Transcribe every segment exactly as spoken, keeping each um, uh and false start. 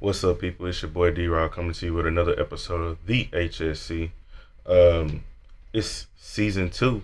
What's up, people? It's your boy D Rock coming to you with another episode of the H S C. Um, it's season two,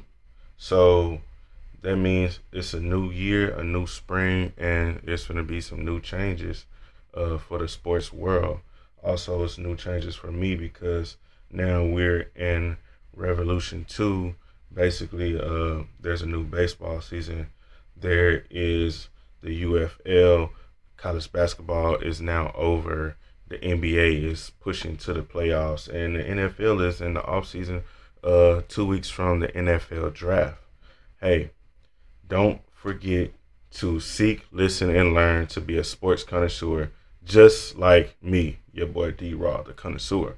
so that means it's a new year, a new spring, and it's going to be some new changes uh, for the sports world. Also, it's new changes for me because now we're in Revolution two. Basically, uh, there's a new baseball season. There is the U F L. College basketball is now over. The N B A is pushing to the playoffs, and the N F L is in the offseason, uh, two weeks from the N F L draft. Hey, don't forget to seek, listen, and learn to be a sports connoisseur, just like me, your boy D Raw, the connoisseur.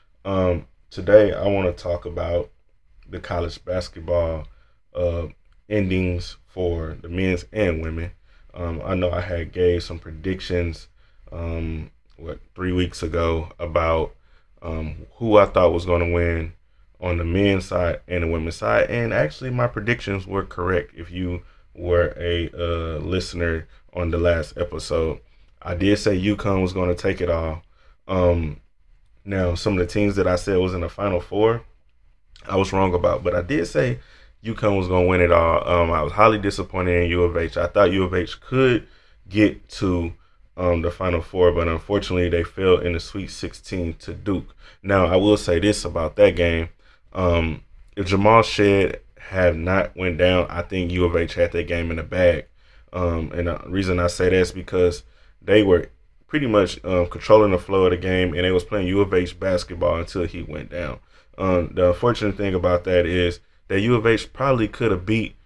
Um, today, I want to talk about the college basketball uh, endings for the men's and women. Um, I know I had gave some predictions, um, what three weeks ago about um, who I thought was going to win on the men's side and the women's side, and actually my predictions were correct. If you were a uh, listener on the last episode, I did say UConn was going to take it all. Um, now, some of the teams that I said was in the Final Four, I was wrong about, but I did say UConn was going to win it all. Um, I was highly disappointed in U of H. I thought U of H could get to um, the Final Four, but unfortunately they fell in the Sweet sixteen to Duke. Now, I will say this about that game. Um, if Jamal Shead had not went down, I think U of H had that game in the bag. Um, and the reason I say that is because they were pretty much um, controlling the flow of the game, and they was playing U of H basketball until he went down. Um, the unfortunate thing about that is that U of H probably could have beat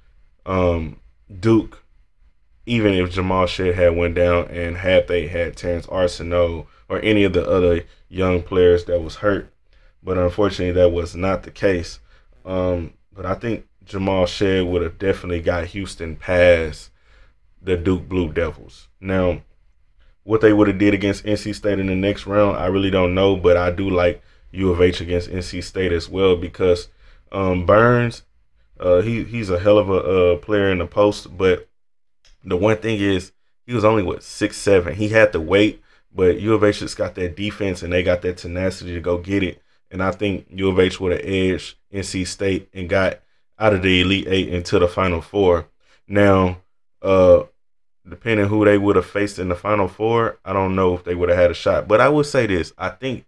um, Duke even if Jamal Shead had went down and had they had Terrence Arsenault or any of the other young players that was hurt. But unfortunately, that was not the case. Um, but I think Jamal Shead would have definitely got Houston past the Duke Blue Devils. Now, what they would have did against N C State in the next round, I really don't know, but I do like U of H against N C State as well because um, Burns, uh, he he's a hell of a uh, player in the post, but the one thing is he was only, what, six seven. He had to wait, but U of H just got that defense and they got that tenacity to go get it. And I think U of H would have edged N C State and got out of the Elite Eight into the Final Four. Now, uh, depending who they would have faced in the Final Four, I don't know if they would have had a shot. But I would say this. I think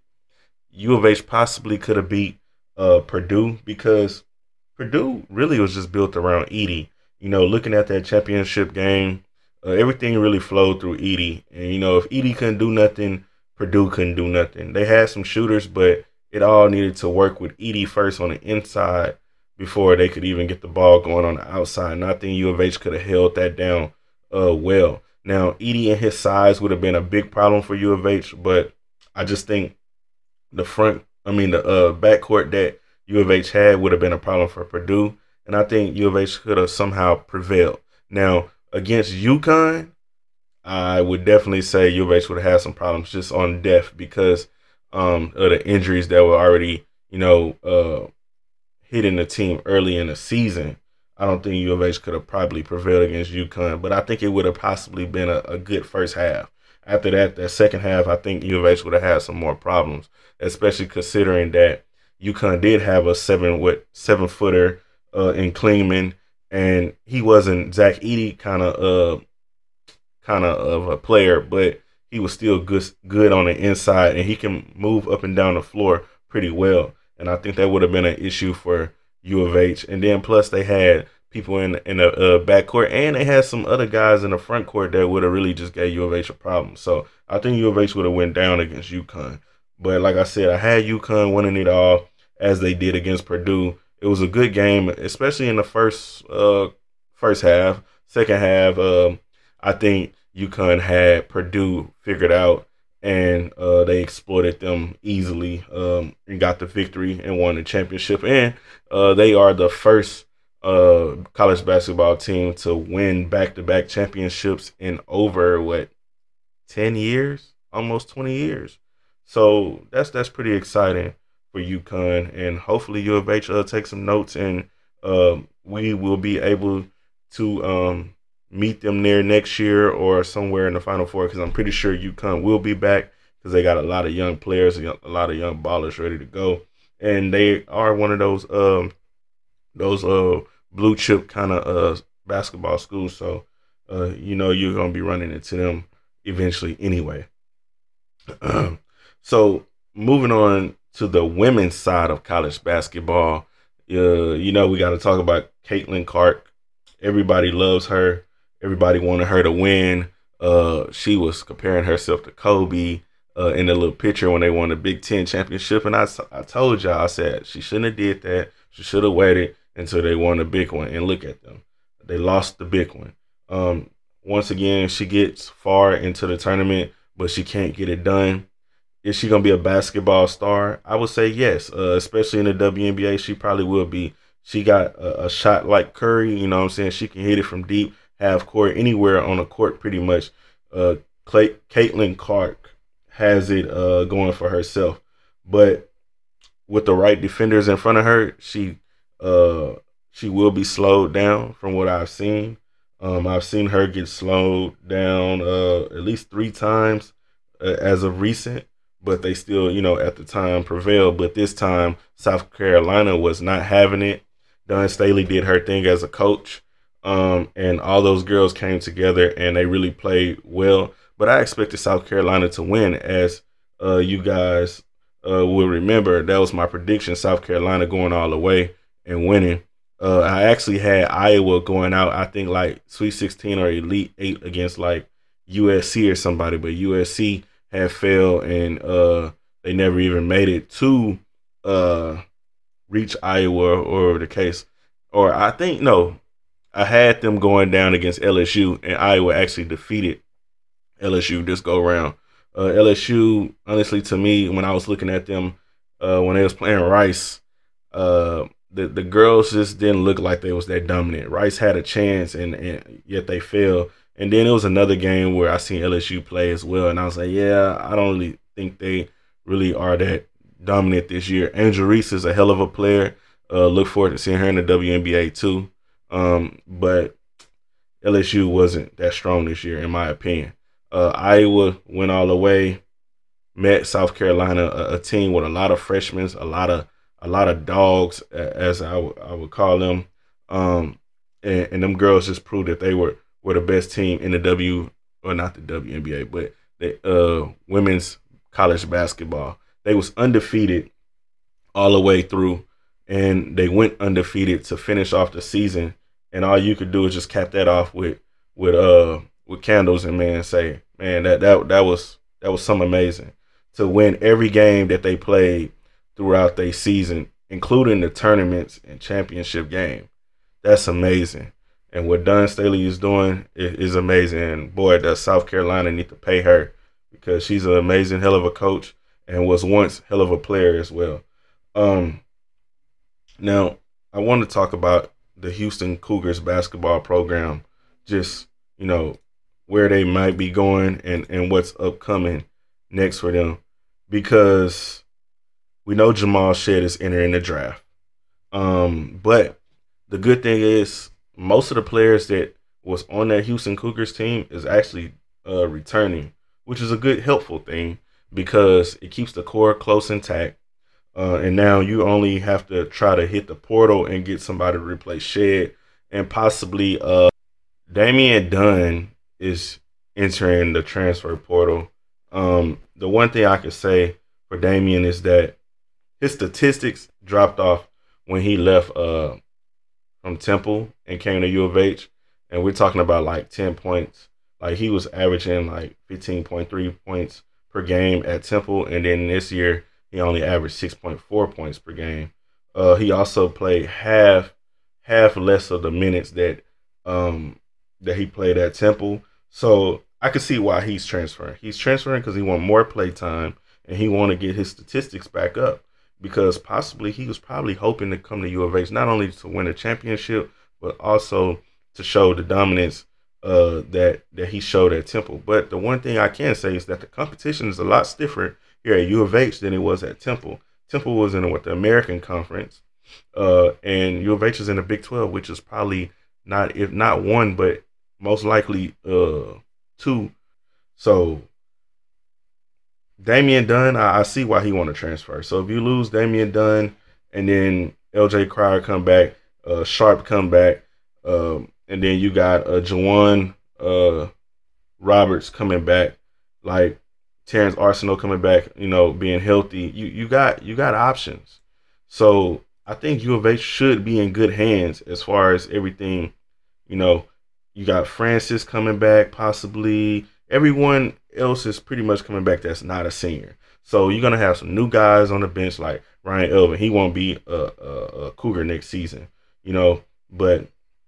U of H possibly could have beat uh, Purdue because Purdue really was just built around Edey. You know, looking at that championship game, uh, everything really flowed through Edey. And, you know, if Edey couldn't do nothing, Purdue couldn't do nothing. They had some shooters, but it all needed to work with Edey first on the inside before they could even get the ball going on the outside. And I think U of H could have held that down uh, well. Now, Edey and his size would have been a big problem for U of H, but I just think the front, I mean, the uh, backcourt that U of H had would have been a problem for Purdue. And I think U of H could have somehow prevailed. Now, against UConn, I would definitely say U of H would have had some problems just on depth because um, of the injuries that were already, you know, uh, hitting the team early in the season. I don't think U of H could have probably prevailed against UConn, but I think it would have possibly been a, a good first half. After that, that second half, I think U of H would have had some more problems, especially considering that UConn did have a seven what seven footer uh, in Klingman, and he wasn't Zach Edey kind of uh kind of of a player, but he was still good good on the inside, and he can move up and down the floor pretty well. And I think that would have been an issue for U of H. And then plus they had people in in the uh, backcourt, and they had some other guys in the front court that would have really just gave U of H a problem. So I think U of H would have went down against UConn. But like I said, I had UConn winning it all as they did against Purdue. It was a good game, especially in the first uh, first half. Second half, um, I think UConn had Purdue figured out, and uh, they exploited them easily um, and got the victory and won the championship. And uh, they are the first uh, college basketball team to win back-to-back championships in over, what, ten years? Almost twenty years. So that's that's pretty exciting for UConn, and hopefully U of H uh, take some notes, and uh, we will be able to um, meet them there next year or somewhere in the Final Four, because I'm pretty sure UConn will be back because they got a lot of young players, a lot of young ballers ready to go, and they are one of those um those uh blue chip kind of uh basketball schools. So uh you know you're gonna be running into them eventually anyway. So moving on to the women's side of college basketball, uh, you know we got to talk about Caitlin Clark. Everybody loves her. Everybody wanted her to win. Uh, she was comparing herself to Kobe uh, in the little picture when they won the Big Ten championship, and I, I told y'all, I said she shouldn't have did that. She should have waited until they won the big one. And look at them, they lost the big one. Um, once again, she gets far into the tournament, but she can't get it done. Is she gonna be a basketball star? I would say yes, uh, especially in the W N B A. She probably will be. She got a, a shot like Curry. You know what I'm saying? She can hit it from deep, half court, anywhere on the court, pretty much. Uh, Clay, Caitlin Clark has it uh, going for herself, but with the right defenders in front of her, she uh, she will be slowed down. From what I've seen, um, I've seen her get slowed down uh, at least three times uh, as of recent. But they still, you know, at the time prevailed. But this time, South Carolina was not having it. Dawn Staley did her thing as a coach, um, and all those girls came together and they really played well. But I expected South Carolina to win, as uh, you guys uh, will remember. That was my prediction: South Carolina going all the way and winning. Uh, I actually had Iowa going out, I think, like Sweet sixteen or Elite Eight against like U S C or somebody, but U S C had failed, and uh, they never even made it to uh, reach Iowa, or the case. Or I think, no, I had them going down against L S U, and Iowa actually defeated L S U this go round. Uh, L S U, honestly, to me, when I was looking at them uh, when they was playing Rice, uh, the the girls just didn't look like they was that dominant. Rice had a chance, and, and yet they failed. And then it was another game where I seen L S U play as well, and I was like, yeah, I don't really think they really are that dominant this year. Angel Reese is a hell of a player. Uh, look forward to seeing her in the W N B A too. Um, but L S U wasn't that strong this year, in my opinion. Uh, Iowa went all the way, met South Carolina, a, a team with a lot of freshmen, a lot of a lot of dogs, as I, w- I would call them. Um, and, and them girls just proved that they were were the best team in the W, or not the W N B A, but the uh, women's college basketball. They was undefeated all the way through, and they went undefeated to finish off the season. And all you could do is just cap that off with with uh with candles, and man, say, man, that that that was that was something amazing to win every game that they played throughout their season, including the tournaments and championship game. That's amazing. And what Dawn Staley is doing is, is amazing. And boy, does South Carolina need to pay her, because she's an amazing hell of a coach and was once hell of a player as well. Um, now, I want to talk about the Houston Cougars basketball program, just, you know, where they might be going, and, and what's upcoming next for them, because we know Jamal Shead is entering the draft. Um, but the good thing is, most of the players that was on that Houston Cougars team is actually uh, returning, which is a good, helpful thing, because it keeps the core close intact. Uh, and now you only have to try to hit the portal and get somebody to replace Shead, and possibly uh, Damian Dunn is entering the transfer portal. Um, the one thing I could say for Damian is that his statistics dropped off when he left uh, from Temple and came to U of H, and we're talking about like ten points. Like, he was averaging like fifteen point three points per game at Temple, and then this year he only averaged six point four points per game. Uh, he also played half half less of the minutes that um, that he played at Temple. So I could see why he's transferring. He's transferring because he want more play time, and he want to get his statistics back up, because possibly he was probably hoping to come to U of H not only to win a championship, but also to show the dominance uh, that that he showed at Temple. But the one thing I can say is that the competition is a lot stiffer here at U of H than it was at Temple. Temple was in what, the American Conference, uh, and U of H is in the Big twelve, which is probably not, if not one, but most likely uh, two. So Damian Dunn, I, I see why he want to transfer. So if you lose Damian Dunn and then L J Cryer come back, uh, Sharp come back, um, and then you got uh, Juwan uh, Roberts coming back, like Terrence Arsenal coming back, you know, being healthy. You you got you got options. So I think U of H should be in good hands as far as everything. You know, you got Francis coming back, possibly. Everyone else is pretty much coming back that's not a senior. So you're gonna have some new guys on the bench like Ryan Elvin. He won't be a, a, a Cougar next season, you know. But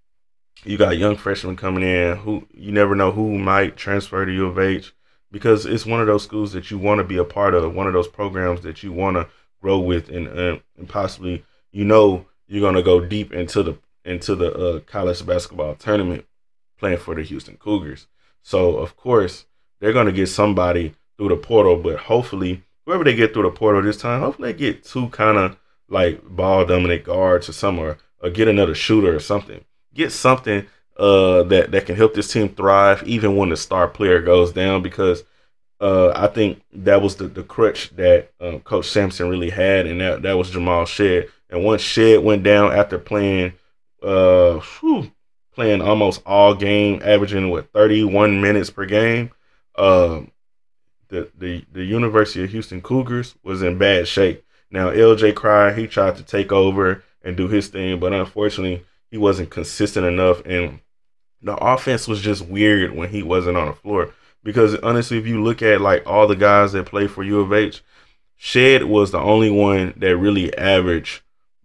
you got young freshmen coming in who you never know who might transfer to U of H because it's one of those schools that you want to be a part of, one of those programs that you want to grow with, and, and and possibly you know you're gonna go deep into the into the uh, college basketball tournament playing for the Houston Cougars. So of course they're gonna get somebody through the portal, but hopefully whoever they get through the portal this time, hopefully they get two kind of like ball dominant guards or somewhere, or get another shooter or something. Get something uh, that that can help this team thrive even when the star player goes down, because uh, I think that was the, the crutch that um, Coach Sampson really had, and that, that was Jamal Shead. And once Shead went down after playing uh, whew, playing almost all game, averaging what thirty-one minutes per game, uh, the, the the University of Houston Cougars was in bad shape. Now L J Cryer, he tried to take over and do his thing, but unfortunately he wasn't consistent enough, and the offense was just weird when he wasn't on the floor. Because honestly, if you look at like all the guys that play for U of H, Shead was the only one that really averaged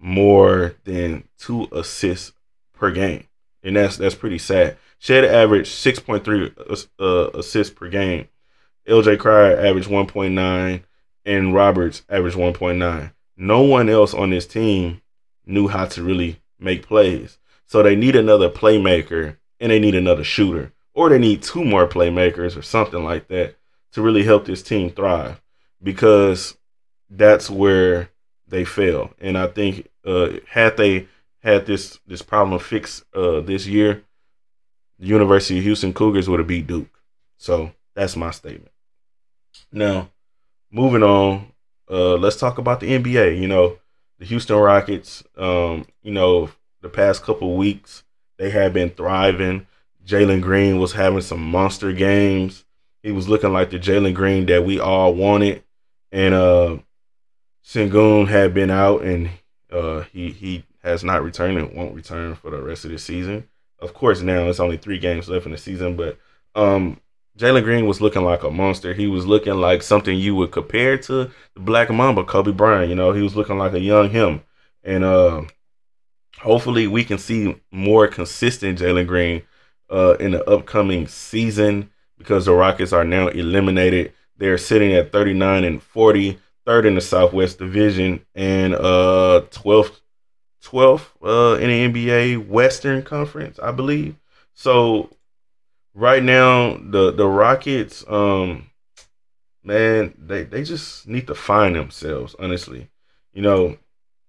more than two assists per game, and that's that's pretty sad. Shead averaged six point three uh, assists per game. L J Cryer averaged one point nine, and Roberts averaged one point nine. No one else on this team knew how to really make plays. So they need another playmaker and they need another shooter, or they need two more playmakers or something like that to really help this team thrive, because that's where they fail. And I think uh, had they had this this problem fixed uh, this year, the University of Houston Cougars would have beat Duke. So that's my statement. Now, moving on, uh, let's talk about the N B A. You know, the Houston Rockets, um, you know, the past couple weeks, they have been thriving. Jalen Green was having some monster games. He was looking like the Jalen Green that we all wanted. And uh, Sengun had been out, and uh, he he has not returned and won't return for the rest of the season. Of course, now it's only three games left in the season, but um, Jalen Green was looking like a monster. He was looking like something you would compare to the Black Mamba, Kobe Bryant. You know, he was looking like a young him. And uh, hopefully we can see more consistent Jalen Green uh, in the upcoming season, because the Rockets are now eliminated. They're sitting at thirty-nine and forty, third in the Southwest Division, and uh, twelfth, twelfth uh, in the N B A Western Conference, I believe. So right now, the the Rockets, um, man, they, they just need to find themselves, honestly. You know,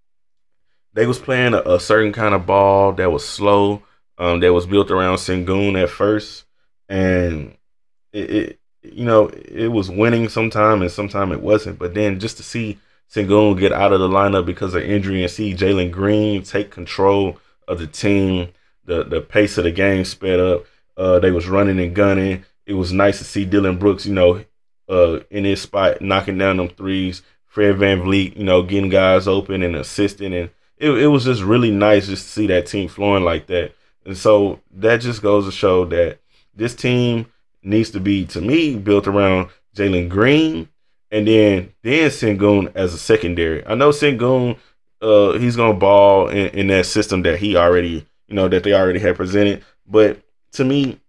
they was playing a, a certain kind of ball that was slow, um, that was built around Sengun at first, and it, it you know, it was winning sometime and sometime it wasn't. But then just to see Sengun get out of the lineup because of injury and see Jalen Green take control of the team, the the pace of the game sped up. Uh, they was running and gunning. It was nice to see Dylan Brooks, you know, uh, in his spot, knocking down them threes. Fred VanVleet, you know, getting guys open and assisting. And it, it was just really nice just to see that team flowing like that. And so that just goes to show that this team needs to be, to me, built around Jalen Green and then then Sengun as a secondary. I know Sengun, uh, he's going to ball in, in that system that he already, you know, that they already had presented. But to me,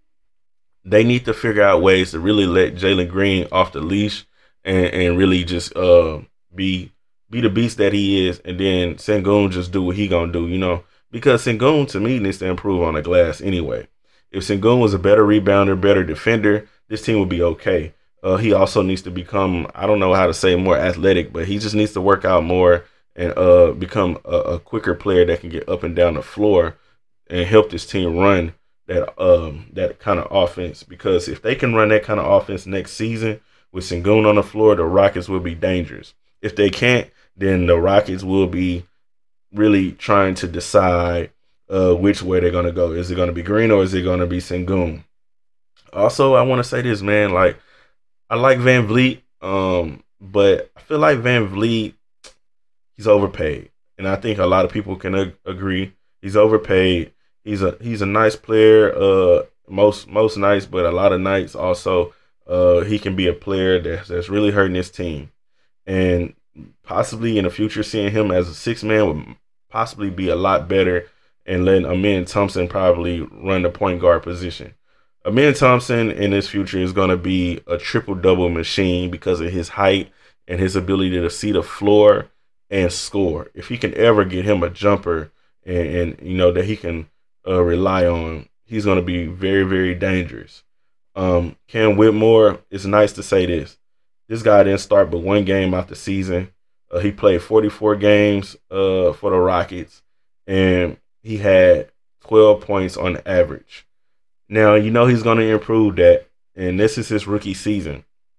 they need to figure out ways to really let Jalen Green off the leash and, and really just uh, be be the beast that he is, and then Sengun just do what he gonna do, you know. Because Sengun, to me, needs to improve on the glass anyway. If Sengun was a better rebounder, better defender, this team would be okay. Uh, he also needs to become, I don't know how to say, more athletic, but he just needs to work out more and uh, become a, a quicker player that can get up and down the floor and help this team run that um, that kind of offense. Because if they can run that kind of offense next season With Sengun on the floor, the Rockets will be dangerous. If they can't, then the Rockets will be really trying to decide uh, which way they're going to go. Is it going to be Green or is it going to be Sengun? Also, I want to say this, man. Like, I like Van Vliet, um, but I feel like Van Vliet, he's overpaid. And I think a lot of people can ag- agree. He's overpaid. He's a he's a nice player, uh, most most nights, but a lot of nights also uh, he can be a player that's, that's really hurting his team. And possibly in the future, seeing him as a six man would possibly be a lot better, and letting Amen Thompson probably run the point guard position. Amen Thompson in his future is going to be a triple double machine because of his height and his ability to see the floor and score. If he can ever get him a jumper and, and you know that he can uh, rely on, he's going to be very, very dangerous. Um, Cam Whitmore, it's nice to say this. This guy didn't start but one game out the season. Uh, he played forty-four games uh, for the Rockets, and he had twelve points on average. Now, you know he's going to improve that, and this is his rookie season.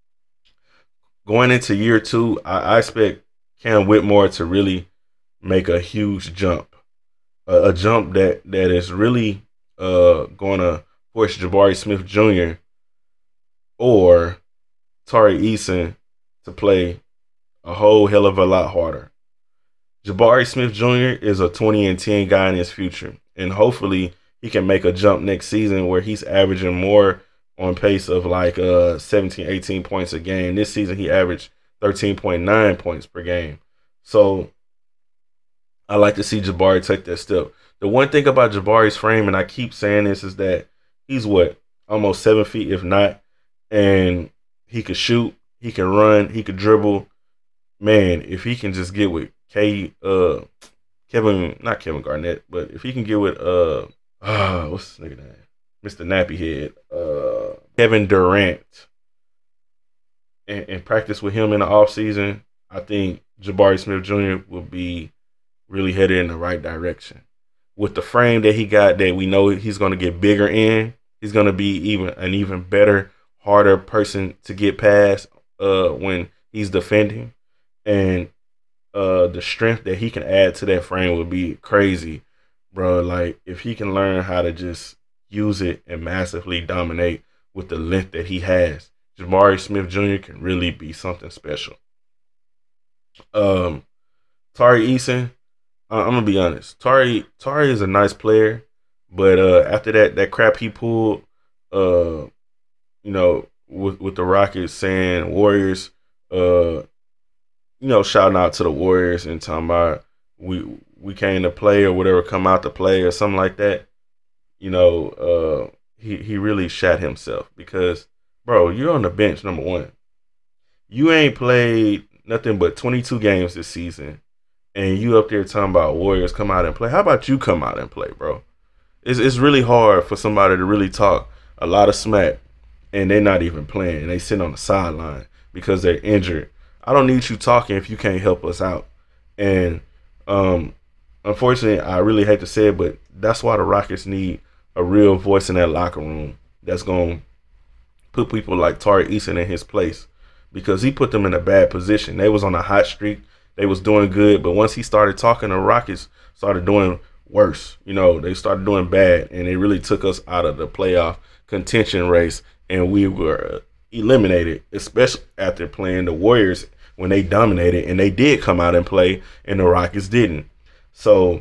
Going into year two, I, I expect Cam Whitmore to really make a huge jump. A, a jump that, that is really uh, going to force Jabari Smith Junior or Tari Eason to play a whole hell of a lot harder. Jabari Smith Junior is a twenty and ten guy in his future, and hopefully he can make a jump next season where he's averaging more on pace of like uh, seventeen, eighteen points a game. This season he averaged thirteen point nine points per game. So I like to see Jabari take that step. The one thing about Jabari's frame, and I keep saying this, is that he's what? Almost seven feet, if not. And he could shoot, he can run, he could dribble. Man, if he can just get with K, uh, Kevin, not Kevin Garnett, but if he can get with uh, uh what's this nigga name? Mister Nappy Head, uh, Kevin Durant, and, and practice with him in the offseason, I think Jabari Smith Junior will be really headed in the right direction. With the frame that he got, that we know he's going to get bigger in, he's going to be even an even better, harder person to get past uh, when he's defending. And uh, the strength that he can add to that frame would be crazy, bro. Like, if he can learn how to just use it and massively dominate with the length that he has, Jabari Smith Junior can really be something special. Um, Tari Eason, uh, I'm gonna be honest. Tari Tari is a nice player, but uh, after that that crap he pulled, uh, you know, with with the Rockets saying Warriors, uh, you know, shouting out to the Warriors and talking about we we came to play or whatever, come out to play or something like that. You know, uh, he he really shot himself because, bro, you're on the bench, number one. You ain't played nothing but twenty-two games this season, and you up there talking about Warriors come out and play. How about you come out and play, bro? It's it's really hard for somebody to really talk a lot of smack, and they're not even playing, and they sit on the sideline because they're injured. I don't need you talking if you can't help us out. And um, unfortunately, I really hate to say it, but that's why the Rockets need a real voice in that locker room that's going to put people like Tari Eason in his place, because he put them in a bad position. They was on a hot streak. They was doing good, but once he started talking, the Rockets started doing worse. You know, they started doing bad, and it really took us out of the playoff contention race, and we were eliminated, especially after playing the Warriors when they dominated, and they did come out and play, and the Rockets didn't. So,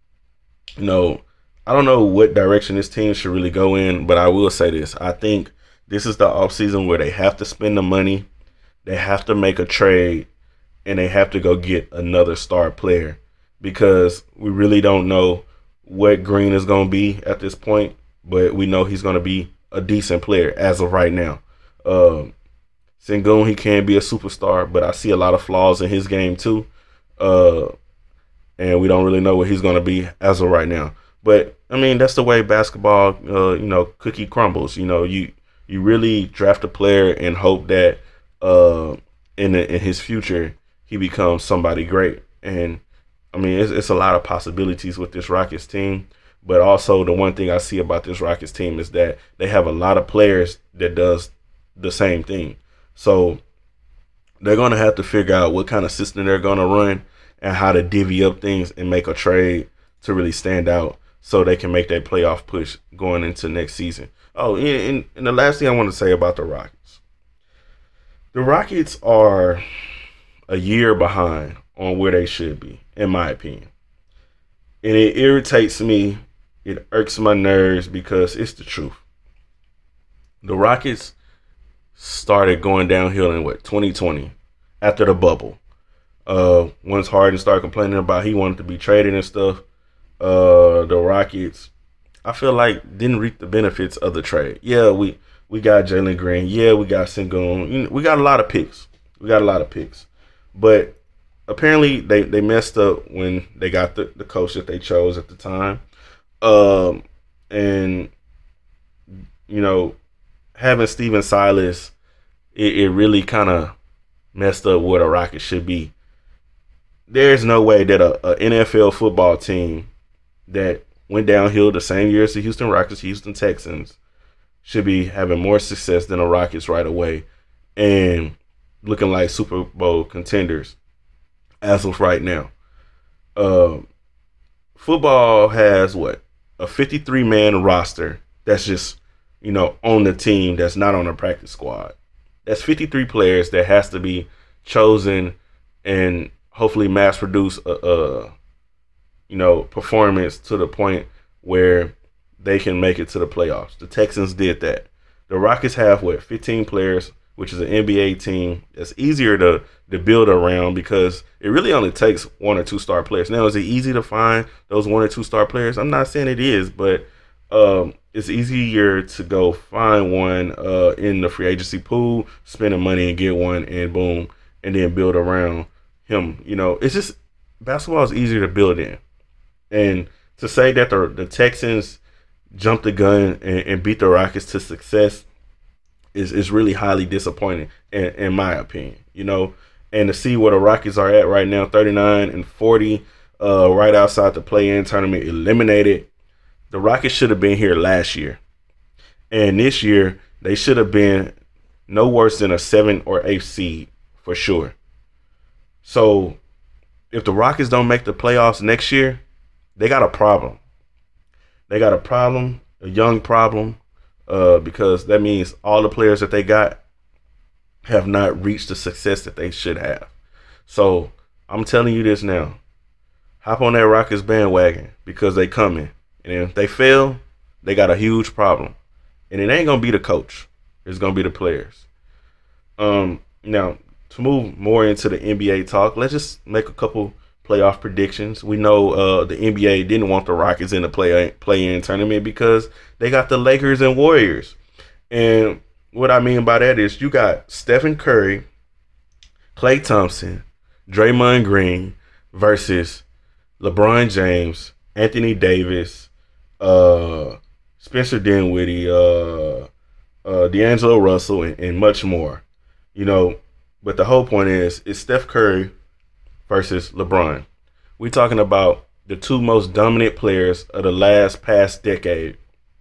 you know, I don't know what direction this team should really go in, but I will say this. I think this is the offseason where they have to spend the money, they have to make a trade, and they have to go get another star player, because we really don't know what Green is going to be at this point, but we know he's going to be a decent player as of right now. Um, Sengun, he can be a superstar, but I see a lot of flaws in his game too. Uh, and we don't really know what he's going to be as of right now. But, I mean, that's the way basketball, uh, you know, cookie crumbles. You know, you you really draft a player and hope that uh, in, the, in his future he becomes somebody great. And, I mean, it's, it's a lot of possibilities with this Rockets team. But also the one thing I see about this Rockets team is that they have a lot of players that does the same thing. So they're going to have to figure out what kind of system they're going to run and how to divvy up things and make a trade to really stand out so they can make that playoff push going into next season. Oh, and, and the last thing I want to say about the Rockets. The Rockets are a year behind on where they should be, in my opinion. And it irritates me. It irks my nerves because it's the truth. The Rockets started going downhill in what, twenty twenty, after the bubble. Uh, once Harden started complaining about he wanted to be traded and stuff, uh, the Rockets, I feel like, didn't reap the benefits of the trade. Yeah, we we got Jalen Green. Yeah, we got Sengun. You know, we got a lot of picks. We got a lot of picks. But apparently they, they messed up when they got the, the coach that they chose at the time. Um, and, you know, having Steven Silas, it, it really kind of messed up where the Rockets should be. There's no way that a, a N F L football team that went downhill the same year as the Houston Rockets, Houston Texans, should be having more success than the Rockets right away and looking like Super Bowl contenders as of right now. Uh, football has what? A fifty-three man roster that's just, you know, on the team that's not on the practice squad. That's fifty-three players that has to be chosen and hopefully mass produce a, a you know, performance to the point where they can make it to the playoffs. The Texans did that. The Rockets have what, fifteen players, which is an N B A team that's easier to, to build around because it really only takes one or two star players. Now, is it easy to find those one or two star players? I'm not saying it is, but um, it's easier to go find one uh, in the free agency pool, spend the money and get one, and boom, and then build around him. You know, it's just basketball is easier to build in. And to say that the, the Texans jumped the gun and, and beat the Rockets to success is, is really highly disappointing, in, in my opinion. You know, and to see where the Rockets are at right now, thirty-nine and forty, uh, right outside the play-in tournament, eliminated. The Rockets should have been here last year. And this year, they should have been no worse than a seven or eight seed for sure. So if the Rockets don't make the playoffs next year, they got a problem. They got a problem, a young problem, uh, because that means all the players that they got have not reached the success that they should have. So I'm telling you this now. Hop on that Rockets bandwagon because they coming. And if they fail, they got a huge problem. And it ain't going to be the coach. It's going to be the players. Um, now, to move more into the N B A talk, let's just make a couple playoff predictions. We know uh, the N B A didn't want the Rockets in the play play-in tournament because they got the Lakers and Warriors. And what I mean by that is you got Stephen Curry, Klay Thompson, Draymond Green versus LeBron James, Anthony Davis, uh, Spencer Dinwiddie, uh, uh, D'Angelo Russell, and, and much more. You know, but the whole point is it's Steph Curry versus LeBron. We're talking about the two most dominant players of the last past decade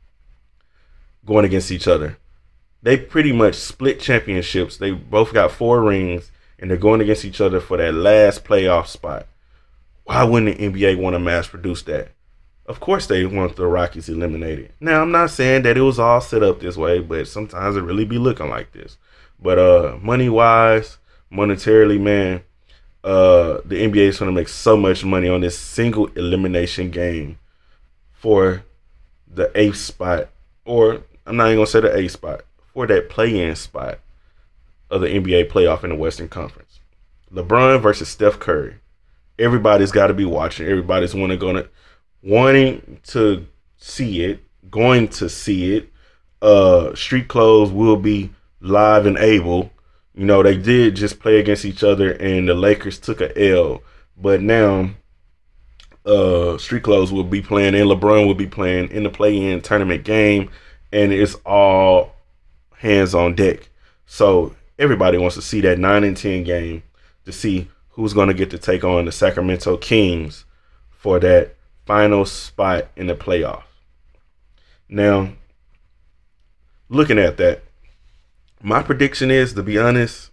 going against each other. They pretty much split championships. They both got four rings, and they're going against each other for that last playoff spot. Why wouldn't the N B A want to mass produce that? Of course they want the Rockets eliminated. Now, I'm not saying that it was all set up this way, but sometimes it really be looking like this. But uh, money-wise, monetarily, man, Uh, the N B A is going to make so much money on this single elimination game for the eighth spot, or I'm not even going to say the eighth spot, for that play-in spot of the N B A playoff in the Western Conference. LeBron versus Steph Curry. Everybody's got to be watching. Everybody's wanting to wanting to see it, going to see it. Uh, Street Clothes will be live and able. You know, they did just play against each other, and the Lakers took a L. But now, uh, Street Clothes will be playing, and LeBron will be playing in the play-in tournament game, and it's all hands on deck. So everybody wants to see that nine and ten game to see who's going to get to take on the Sacramento Kings for that final spot in the playoffs. Now, looking at that, My prediction is, to be honest,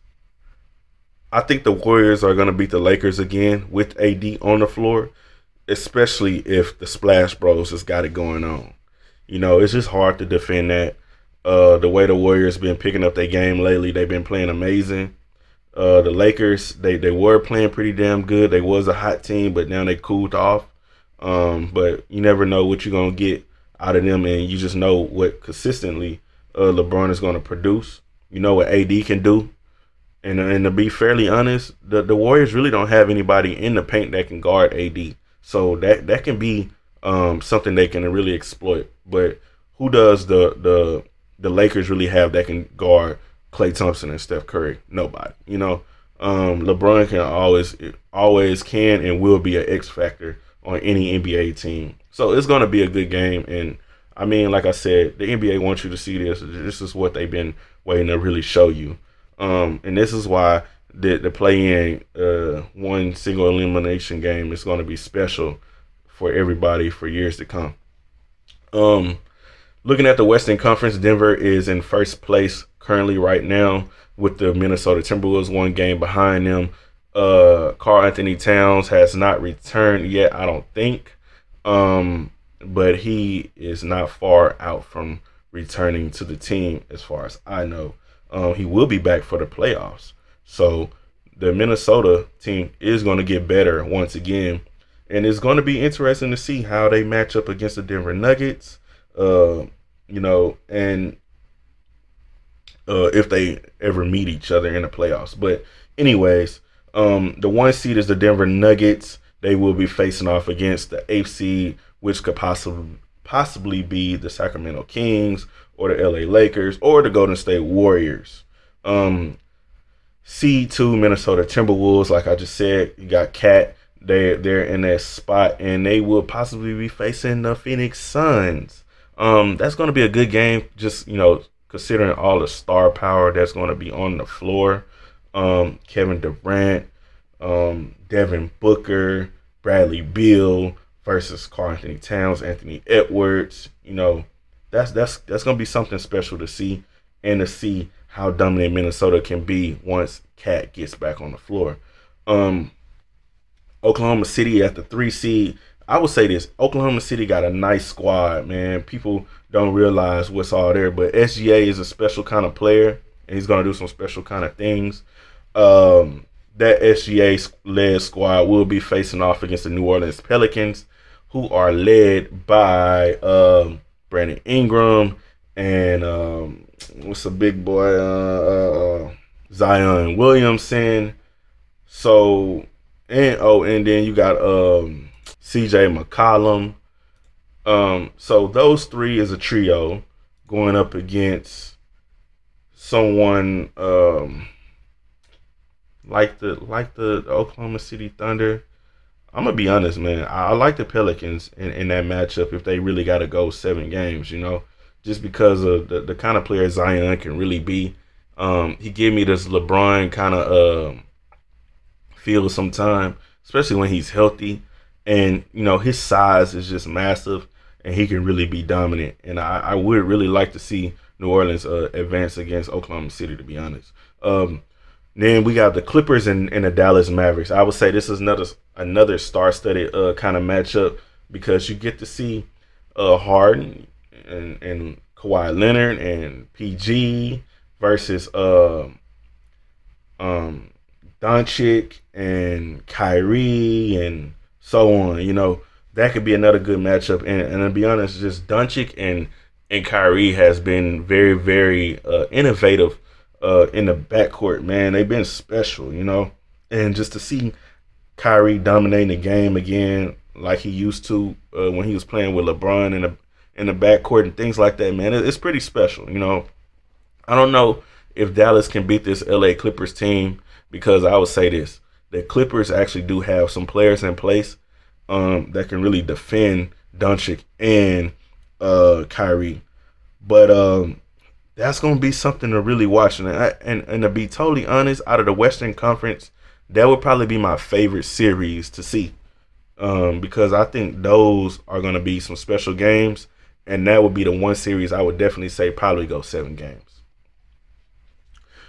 I think the Warriors are going to beat the Lakers again with A D on the floor, especially if the Splash Bros has got it going on. You know, it's just hard to defend that. Uh, the way the Warriors been picking up their game lately, they've been playing amazing. Uh, the Lakers, they, they were playing pretty damn good. They was a hot team, but now they cooled off. Um, but you never know what you're going to get out of them, and you just know what consistently uh, LeBron is going to produce. You know what A D can do. And, and to be fairly honest, the, the Warriors really don't have anybody in the paint that can guard A D. So that, that can be um, something they can really exploit. But who does the the the Lakers really have that can guard Klay Thompson and Steph Curry? Nobody. You know, um, LeBron can always always can and will be an X factor on any N B A team. So it's going to be a good game. And I mean, like I said, the N B A wants you to see this. This is what they've been waiting to really show you. Um, and this is why the, the play-in uh, one single elimination game is going to be special for everybody for years to come. Um, looking at the Western Conference, Denver is in first place currently right now with the Minnesota Timberwolves one game behind them. Uh, Karl Anthony Towns has not returned yet, I don't think. Um, but he is not far out from returning to the team as far as I know. Um, he will be back for the playoffs. So the Minnesota team is going to get better once again. And it's going to be interesting to see how they match up against the Denver Nuggets, uh, you know, and uh, if they ever meet each other in the playoffs. But anyways, um, the one seed is the Denver Nuggets. They will be facing off against the eighth seed, which could possibly possibly be the Sacramento Kings or the L A Lakers or the Golden State Warriors. Um, seed two, Minnesota Timberwolves. Like I just said, you got Cat. They they're in that spot, and they will possibly be facing the Phoenix Suns. Um, that's going to be a good game. Just you know, considering all the star power that's going to be on the floor. Um, Kevin Durant, um, Devin Booker, Bradley Beal versus Karl Anthony Towns, Anthony Edwards. You know, that's that's that's gonna be something special to see, and to see how dominant Minnesota can be once Cat gets back on the floor. Um, Oklahoma City at the three seed. I would say this: Oklahoma City got a nice squad, man. People don't realize what's all there, but S G A is a special kind of player, and he's gonna do some special kind of things. Um, that S G A-led squad will be facing off against the New Orleans Pelicans, who are led by um, Brandon Ingram and um, what's the big boy, uh, uh, Zion Williamson. So, and oh, and then you got um, C J McCollum. Um, so those three is a trio going up against someone um, like the like the Oklahoma City Thunder. I'm gonna be honest, man. I, I like the Pelicans in, in that matchup if they really got to go seven games. You know, just because of the, the kind of player Zion can really be. Um, he gave me this LeBron kind of uh, feel sometime, especially when he's healthy. And you know, his size is just massive, and he can really be dominant. And I, I would really like to see New Orleans uh, advance against Oklahoma City, to be honest. Um, Then we got the Clippers and, and the Dallas Mavericks. I would say this is another another star-studded uh, kind of matchup because you get to see uh, Harden and, and Kawhi Leonard and P G versus uh, um, Doncic and Kyrie and so on. You know, that could be another good matchup. And, and to be honest, just Doncic and, and Kyrie has been very, very uh, innovative Uh, in the backcourt, man. They've been special, you know. And just to see Kyrie dominating the game again like he used to uh, when he was playing with LeBron in the in the backcourt and things like that, man, it, it's pretty special, you know. I don't know if Dallas can beat this L A Clippers team because I would say this: the Clippers actually do have some players in place um, that can really defend Doncic and uh, Kyrie, but um, that's going to be something to really watch. And, I, and and to be totally honest, out of the Western Conference, that would probably be my favorite series to see um, because I think those are going to be some special games, and that would be the one series I would definitely say probably go seven games.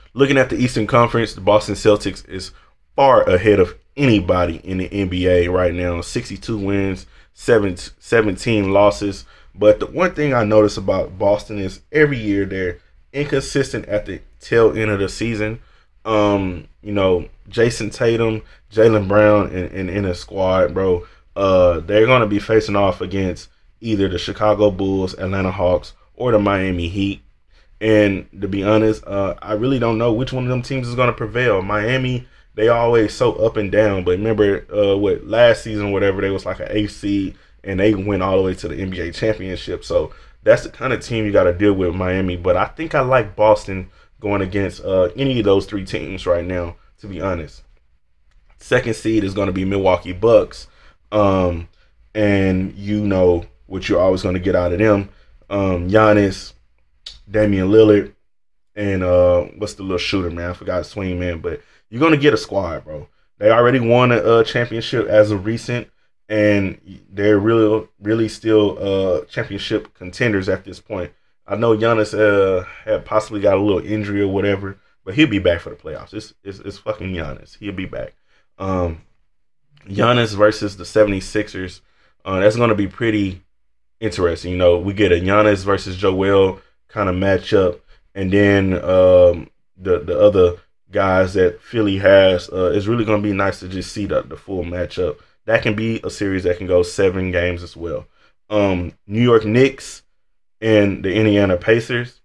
looking at the Eastern Conference, the Boston Celtics is far ahead of anybody in the N B A right now. sixty-two wins, seven, seventeen losses. But the one thing I notice about Boston is every year they're inconsistent at the tail end of the season. Um, you know, Jason Tatum, Jaylen Brown, and in, in, in a squad, bro. Uh, they're gonna be facing off against either the Chicago Bulls, Atlanta Hawks, or the Miami Heat. And to be honest, uh, I really don't know which one of them teams is gonna prevail. Miami, they always so up and down. But remember, uh, what last season, whatever, they was like an eighth seed, and they went all the way to the N B A championship. So that's the kind of team you got to deal with, Miami. But I think I like Boston going against uh, any of those three teams right now, to be honest. Second seed is going to be Milwaukee Bucks. Um, and you know what you're always going to get out of them. Um, Giannis, Damian Lillard, and uh, what's the little shooter, man? I forgot swing, man. But you're going to get a squad, bro. They already won a, a championship as of recent. And they're really, really still uh, championship contenders at this point. I know Giannis uh, had possibly got a little injury or whatever, but he'll be back for the playoffs. It's it's, it's fucking Giannis. He'll be back. Um, Giannis versus the seventy-sixers. Uh, that's going to be pretty interesting. You know, we get a Giannis versus Joel kind of matchup, and then um, the the other guys that Philly has. Uh, it's really going to be nice to just see the, the full matchup. That can be a series that can go seven games as well. Um, New York Knicks and the Indiana Pacers.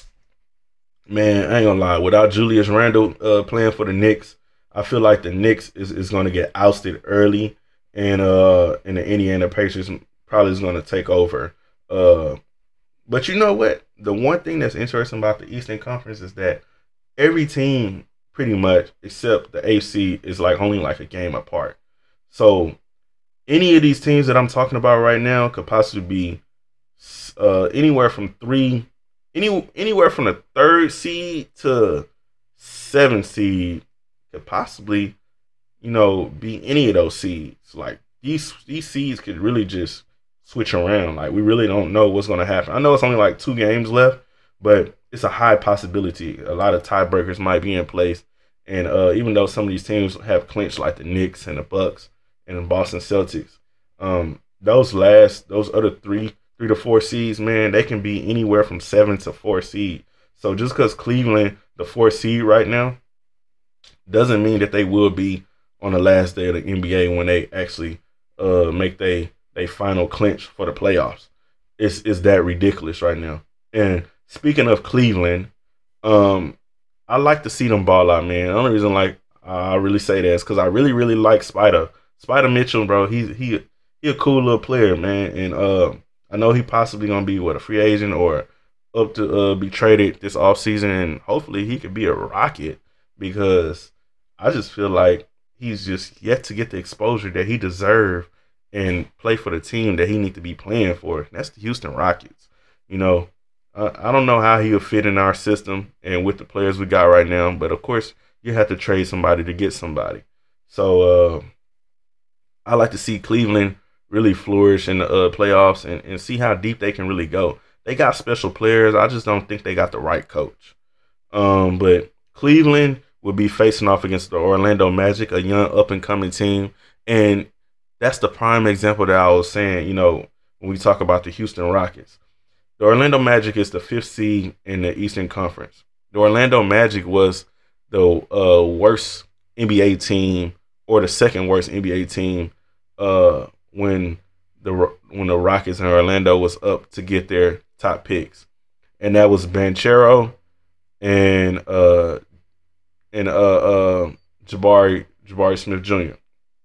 Man, I ain't gonna lie. Without Julius Randle uh, playing for the Knicks, I feel like the Knicks is, is going to get ousted early, and uh, and the Indiana Pacers probably is going to take over. Uh, but you know what? The one thing that's interesting about the Eastern Conference is that every team, pretty much, except the A F C, is like only like a game apart. So any of these teams that I'm talking about right now could possibly be uh, anywhere from three, any anywhere from the third seed to seventh seed could possibly, you know, be any of those seeds. Like these these seeds could really just switch around. Like we really don't know what's going to happen. I know it's only like two games left, but it's a high possibility. A lot of tiebreakers might be in place, and uh, even though some of these teams have clinched, like the Knicks and the Bucks and the Boston Celtics, um, those last, those other three, three to four seeds, man, they can be anywhere from seven to four seed. So just because Cleveland, the four seed right now, doesn't mean that they will be on the last day of the N B A when they actually uh, make they they final clinch for the playoffs. It's it's that ridiculous right now. And speaking of Cleveland, um, I like to see them ball out, man. The only reason like I really say that is because I really really like Spider. Spider Mitchell, bro, he he he a cool little player, man, and uh, I know he possibly gonna be what a free agent or up to uh, be traded this offseason, and hopefully he could be a Rocket because I just feel like he's just yet to get the exposure that he deserves and play for the team that he need to be playing for. That's the Houston Rockets. You know, I, I don't know how he'll fit in our system and with the players we got right now, but of course you have to trade somebody to get somebody. So. Uh, I like to see Cleveland really flourish in the uh, playoffs and, and see how deep they can really go. They got special players. I just don't think they got the right coach. Um, but Cleveland will be facing off against the Orlando Magic, a young up-and-coming team. And that's the prime example that I was saying, you know, when we talk about the Houston Rockets. The Orlando Magic is the fifth seed in the Eastern Conference. The Orlando Magic was the uh, worst N B A team or the second worst N B A team uh, when the when the Rockets and Orlando was up to get their top picks, and that was Banchero and uh and uh, uh Jabari Jabari Smith Junior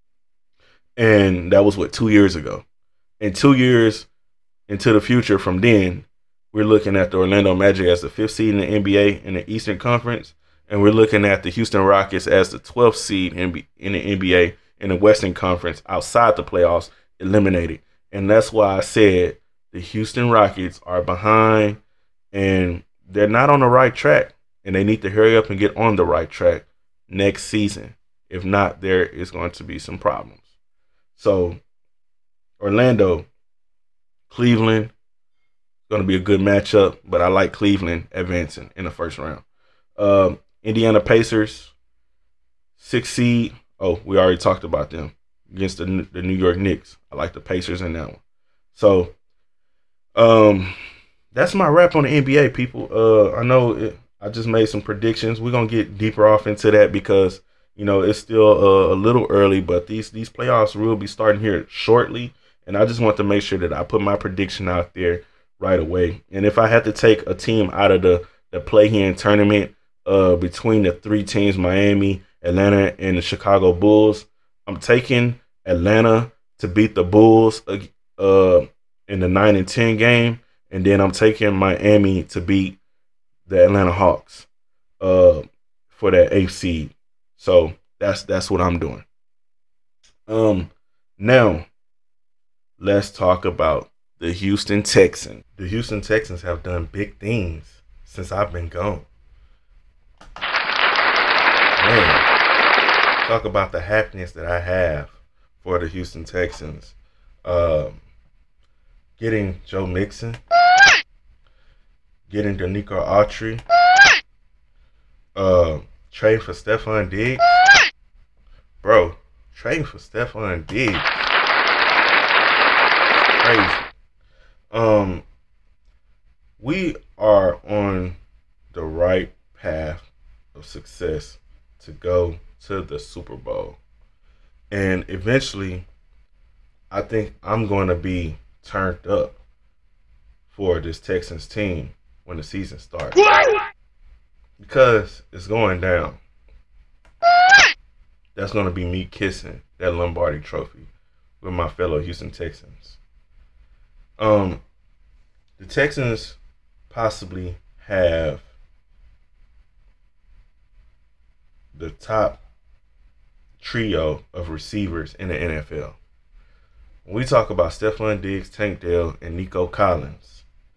And that was what two years ago. And two years into the future from then, we're looking at the Orlando Magic as the fifth seed in the N B A in the Eastern Conference. And we're looking at the Houston Rockets as the twelfth seed in the N B A in the Western Conference outside the playoffs, eliminated. And that's why I said the Houston Rockets are behind and they're not on the right track. And they need to hurry up and get on the right track next season. If not, there is going to be some problems. So, Orlando, Cleveland, going to be a good matchup, but I like Cleveland advancing in the first round. Um, Indiana Pacers, six seed. Oh, we already talked about them against the the New York Knicks. I like the Pacers in that one. So, um, that's my wrap on the N B A, people. Uh, I know it, I just made some predictions. We're gonna get deeper off into that because you know it's still uh, a little early, but these these playoffs will be starting here shortly, and I just want to make sure that I put my prediction out there right away. And if I had to take a team out of the the play-in tournament, uh, between the three teams, Miami, Atlanta, and the Chicago Bulls, I'm taking Atlanta to beat the Bulls uh in the nine and ten game. And then I'm taking Miami to beat the Atlanta Hawks uh, for that eighth seed. So that's that's what I'm doing. Um, now let's talk about the Houston Texans. The Houston Texans have done big things since I've been gone. Man, talk about the happiness that I have for the Houston Texans. Um, getting Joe Mixon. Getting Danico Autry, uh, trading for Stephon Diggs, bro. Trading for Stephon Diggs, crazy. Um, we are on the right path of success to go to the Super Bowl, and eventually, I think I'm going to be turned up for this Texans team when the season starts, because it's going down. That's going to be me kissing that Lombardi trophy with my fellow Houston Texans. Um, the Texans possibly have the top trio of receivers in the N F L. When we talk about Stephon Diggs, Tank Dell, and Nico Collins,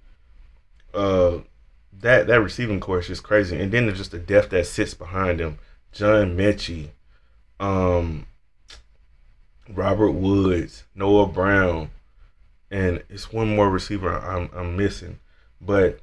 Uh, that that receiving core is just crazy, and then there's just the depth that sits behind him. John Mechie, um, Robert Woods, Noah Brown, and it's one more receiver I'm I'm missing, but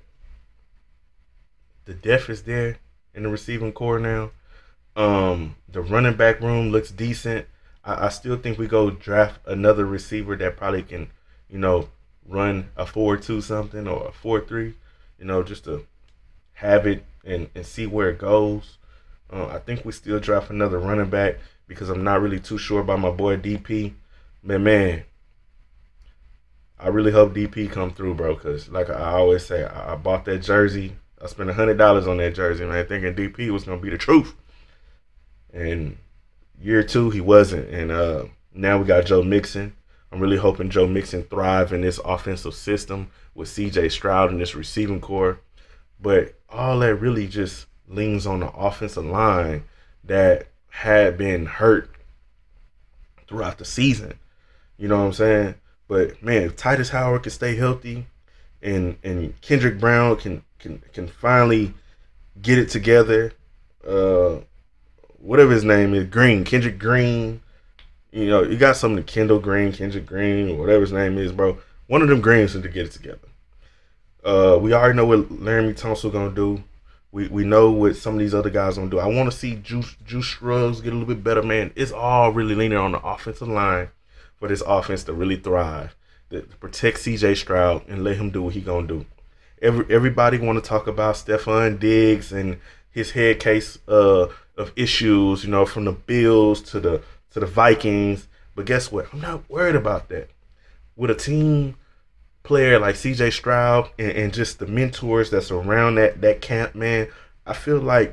the depth is there in the receiving core now. Um, the running back room looks decent. I, I still think we go draft another receiver that probably can, you know, run a four two something or a four three, you know, just to have it and, and see where it goes. Uh, I think we still draft another running back because I'm not really too sure about my boy D P. Man, man, I really hope D P come through, bro, because like I always say, I, I bought that jersey. I spent one hundred dollars on that jersey, man, thinking D P was going to be the truth. And year two, he wasn't. And uh, now we got Joe Mixon. I'm really hoping Joe Mixon thrive in this offensive system with C J Stroud and this receiving core. But all that really just leans on the offensive line that had been hurt throughout the season. You know what I'm saying? But, man, if Titus Howard can stay healthy and and Kendrick Brown can can, can finally get it together, uh, whatever his name is, Green, Kendrick Green, you know, you got something to Kendall Green, Kendrick Green, or whatever his name is, bro. One of them Greens need to get it together. Uh, we already know what Laramie Tunsil gonna do. We we know what some of these other guys gonna do. I want to see Juice Juice Scruggs get a little bit better, man. It's all really leaning on the offensive line for this offense to really thrive, to protect C J Stroud and let him do what he gonna do. Every everybody want to talk about Stephon Diggs and his head case uh, of issues, you know, from the Bills to the to the Vikings. But guess what? I'm not worried about that. With a team player like C J Stroud and, and just the mentors that's around that that camp, man, I feel like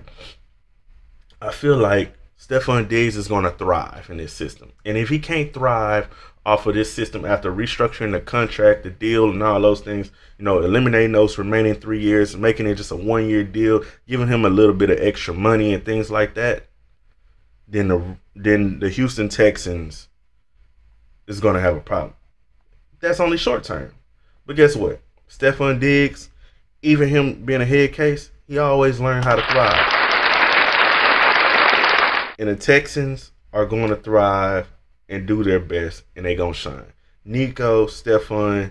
I feel like Stephon Diggs is going to thrive in this system. And if he can't thrive off of this system after restructuring the contract, the deal, and all those things, you know, eliminating those remaining three years, making it just a one-year deal, giving him a little bit of extra money and things like that, then the then the Houston Texans is going to have a problem. That's only short term. But guess what? Stephon Diggs, even him being a head case, he always learned how to thrive. And the Texans are going to thrive and do their best, and they going to shine. Nico, Stephon,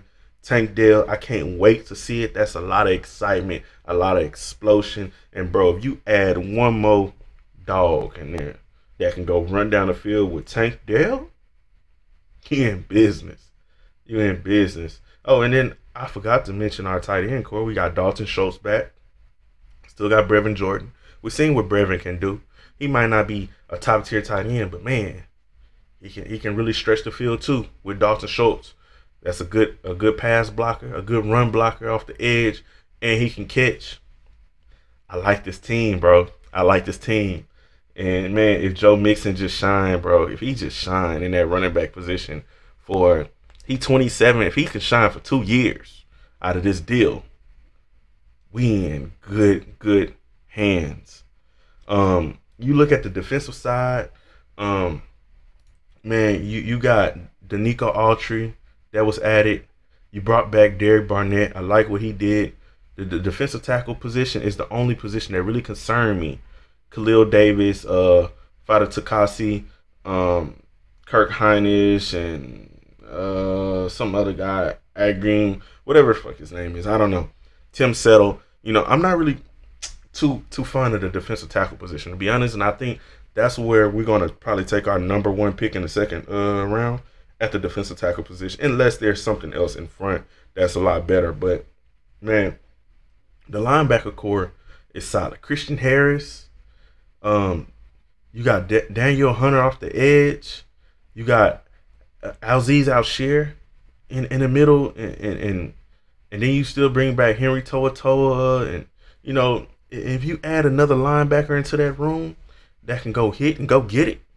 Tank Dell, I can't wait to see it. That's a lot of excitement, a lot of explosion. And bro, if you add one more dog in there that can go run down the field with Tank Dell, you in business. You in business. Oh, and then I forgot to mention our tight end core. We got Dalton Schultz back. Still got Brevin Jordan. We're seeing what Brevin can do. He might not be a top tier tight end, but man, he can he can really stretch the field too with Dalton Schultz. That's a good a good pass blocker, a good run blocker off the edge, and he can catch. I like this team, bro. I like this team. And man, if Joe Mixon just shine, bro, if he just shine in that running back position for he twenty-seven, if he can shine for two years out of this deal, we in good, good hands. Um, you look at the defensive side, um, man, you, you got Danico Autry that was added. You brought back Derek Barnett. I like what he did. The, the defensive tackle position is the only position that really concerned me. Khalil Davis, uh, Fada Takasi, um, Kirk Heinisch, and uh, some other guy, Agreem, whatever the fuck his name is. I don't know. Tim Settle. You know, I'm not really too too fond of the defensive tackle position, to be honest. And I think that's where we're going to probably take our number one pick in the second uh, round at the defensive tackle position, unless there's something else in front that's a lot better. But, man, the linebacker core is solid. Christian Harris. Um, you got D- Daniel Hunter off the edge. You got uh, Azeez Al-Shaair in, in the middle. And, and, and, and then you still bring back Henry To'oTo'o. And, you know, if you add another linebacker into that room that can go hit and go get it,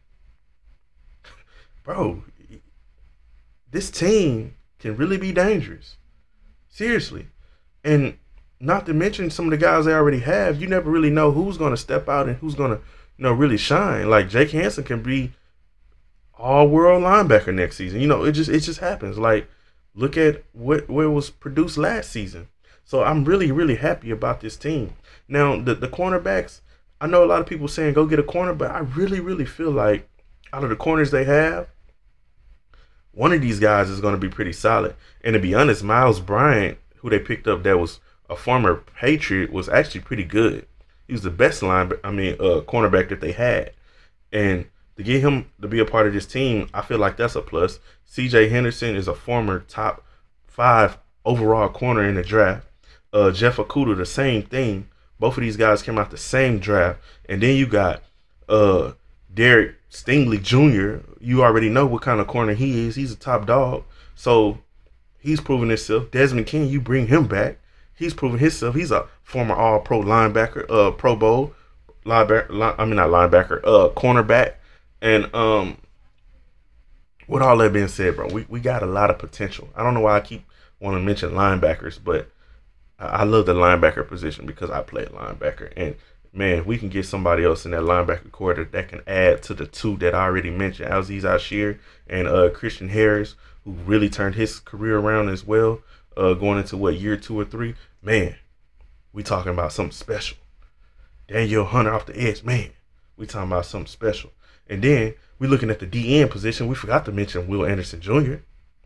bro, this team can really be dangerous. Seriously. And not to mention some of the guys they already have, you never really know who's going to step out and who's going to, you know, really shine. Like Jake Hansen can be all-world linebacker next season. You know, it just it just happens. Like, look at what, what was produced last season. So I'm really, really happy about this team. Now, the, the cornerbacks, I know a lot of people saying go get a corner, but I really, really feel like out of the corners they have, one of these guys is going to be pretty solid. And to be honest, Miles Bryant, who they picked up that was a former Patriot, was actually pretty good. He was the best line, I mean, uh, cornerback that they had. And to get him to be a part of this team, I feel like that's a plus. C J Henderson is a former top five overall corner in the draft. Uh, Jeff Okudah, the same thing. Both of these guys came out the same draft. And then you got uh, Derek Stingley Junior You already know what kind of corner he is. He's a top dog. So he's proven himself. Desmond King, you bring him back. He's proven himself. He's a former All-Pro linebacker, uh, Pro Bowl linebacker. Line, I mean, not linebacker, uh, cornerback. And um, with all that being said, bro, we, we got a lot of potential. I don't know why I keep wanting to mention linebackers, but I, I love the linebacker position because I played linebacker. And man, if we can get somebody else in that linebacker core that, that can add to the two that I already mentioned, Azeez Al-Shaair and uh, Christian Harris, who really turned his career around as well, uh, going into what, year two or three. Man, we talking about something special. Daniel Hunter off the edge, man, we talking about something special. And then we looking at the D N position. We forgot to mention Will Anderson Junior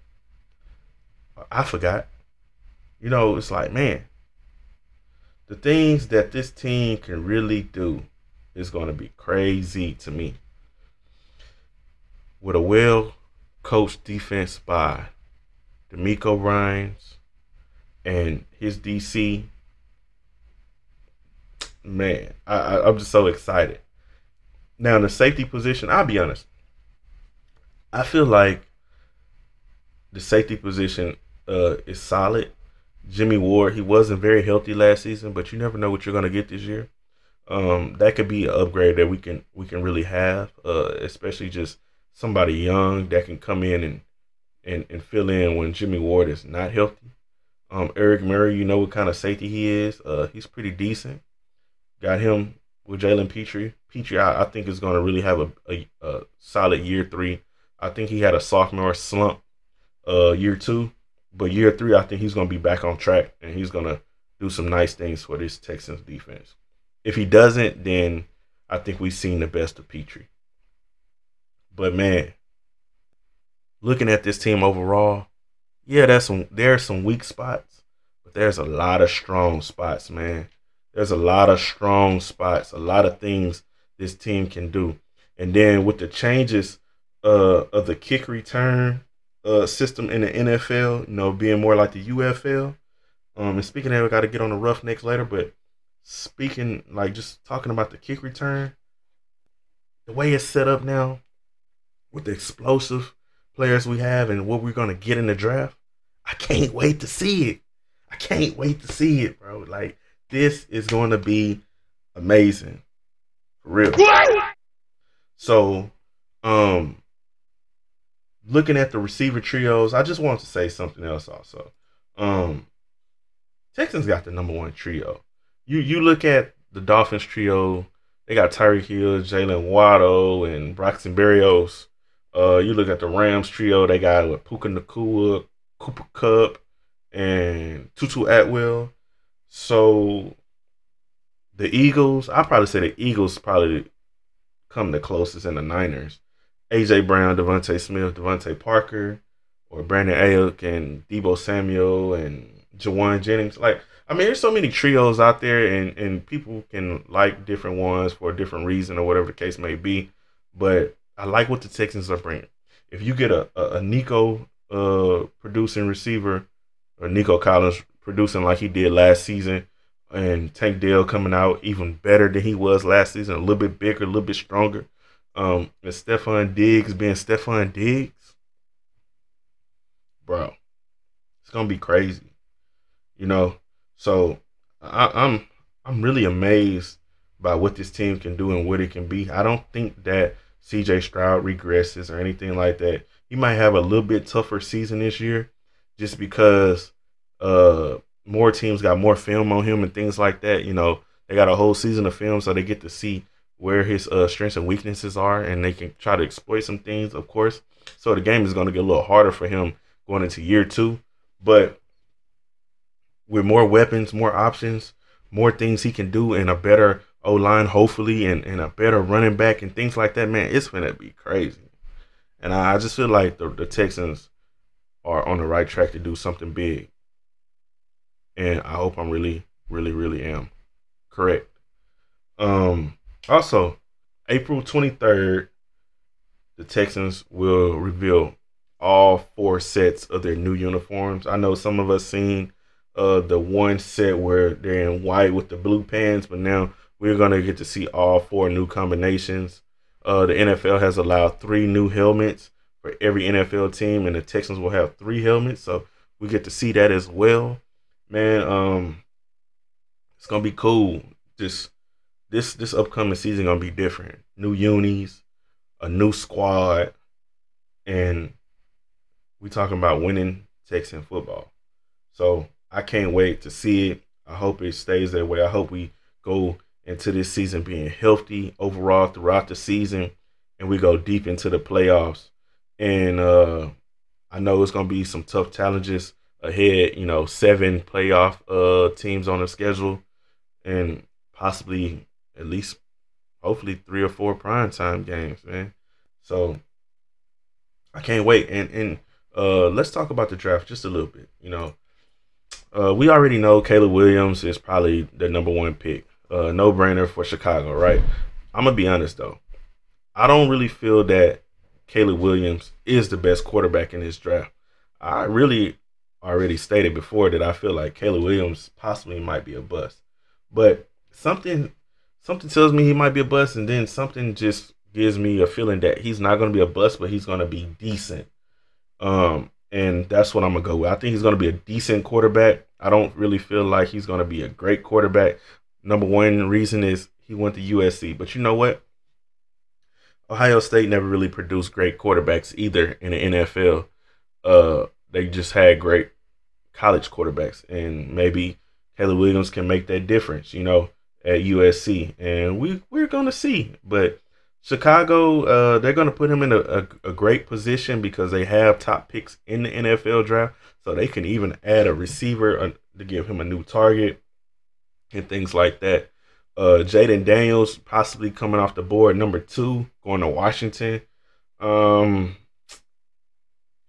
I forgot. You know, it's like, man, the things that this team can really do is going to be crazy to me. With a well-coached defense by DeMeco Ryans and his D C, man, I, I, I'm just so excited. Now, in the safety position, I'll be honest, I feel like the safety position uh, is solid. Jimmy Ward, he wasn't very healthy last season, but you never know what you're going to get this year. Um, that could be an upgrade that we can we can really have, uh, especially just somebody young that can come in and, and, and fill in when Jimmy Ward is not healthy. Um, Eric Murray, you know what kind of safety he is. Uh, he's pretty decent. Got him with Jalen Petrie. Petrie, I, I think, is going to really have a, a, a solid year three. I think he had a sophomore slump uh, year two. But year three, I think he's going to be back on track, and he's going to do some nice things for this Texans defense. If he doesn't, then I think we've seen the best of Petrie. But, man, looking at this team overall, Yeah, there's some there's some weak spots, but there's a lot of strong spots, man. There's a lot of strong spots, a lot of things this team can do. And then with the changes uh, of the kick return uh, system in the N F L, you know, being more like the U F L. Um, and speaking of that, we got to get on the Roughnecks later. But speaking, like just talking about the kick return, the way it's set up now with the explosive players we have and what we're gonna get in the draft, I can't wait to see it. I can't wait to see it, bro. Like this is going to be amazing, for real. So, um, looking at the receiver trios, I just want to say something else also. Um, Texans got the number one trio. You you look at the Dolphins trio, they got Tyreek Hill, Jalen Waddle, and Braxton Berrios. Uh, you look at the Rams trio, they got with Puka Nacua, Cooper Kupp, and Tutu Atwell. So the Eagles, I probably say the Eagles probably come the closest in the Niners. A J Brown, Devontae Smith, Devontae Parker, or Brandon Ayuk and Debo Samuel and Jawan Jennings. Like, I mean, there's so many trios out there, and, and people can like different ones for a different reason or whatever the case may be. But I like what the Texans are bringing. If you get a, a, a Nico uh, producing receiver, or Nico Collins producing like he did last season, and Tank Dell coming out even better than he was last season, a little bit bigger, a little bit stronger. Um, and Stephon Diggs being Stephon Diggs, bro, it's gonna be crazy, you know. So I, I'm I'm really amazed by what this team can do and what it can be. I don't think that C J Stroud regresses or anything like that. He might have a little bit tougher season this year, just because uh more teams got more film on him and things like that. You know, they got a whole season of film, so they get to see where his uh, strengths and weaknesses are, and they can try to exploit some things, of course. So the game is going to get a little harder for him going into year two. But with more weapons, more options, more things he can do, and a better O-line, hopefully, and, and a better running back and things like that, man, it's going to be crazy. And I, I just feel like the, the Texans are on the right track to do something big. And I hope I'm really, really, really am correct. Um, also, April twenty-third, the Texans will reveal all four sets of their new uniforms. I know some of us seen uh, the one set where they're in white with the blue pants, but now we're going to get to see all four new combinations. Uh, the N F L has allowed three new helmets for every N F L team, and the Texans will have three helmets, so we get to see that as well. Man, um, it's gonna be cool. This this this upcoming season gonna be different. New unis, a new squad, and we talking about winning Texan football. So I can't wait to see it. I hope it stays that way. I hope we go into this season being healthy overall throughout the season, and we go deep into the playoffs. And uh, I know it's gonna be some tough challenges ahead, you know, seven playoff uh teams on the schedule, and possibly at least hopefully three or four primetime games, man. So I can't wait. And and uh let's talk about the draft just a little bit. You know, uh we already know Caleb Williams is probably the number one pick. Uh no brainer for Chicago, right? I'm gonna be honest though. I don't really feel that Caleb Williams is the best quarterback in this draft. I really already stated before that I feel like Caleb Williams possibly might be a bust. But something something tells me he might be a bust, and then something just gives me a feeling that he's not going to be a bust, but he's going to be decent. Um, and that's what I'm going to go with. I think he's going to be a decent quarterback. I don't really feel like he's going to be a great quarterback. Number one reason is he went to U S C. But you know what? Ohio State never really produced great quarterbacks either in the N F L. Uh, they just had great college quarterbacks, and maybe Caleb Williams can make that difference, you know, at U S C, and we we're gonna see. But Chicago, uh, they're gonna put him in a, a, a great position because they have top picks in the N F L draft, so they can even add a receiver uh, to give him a new target and things like that. Uh, Jaden Daniels possibly coming off the board, number two, going to Washington. Um,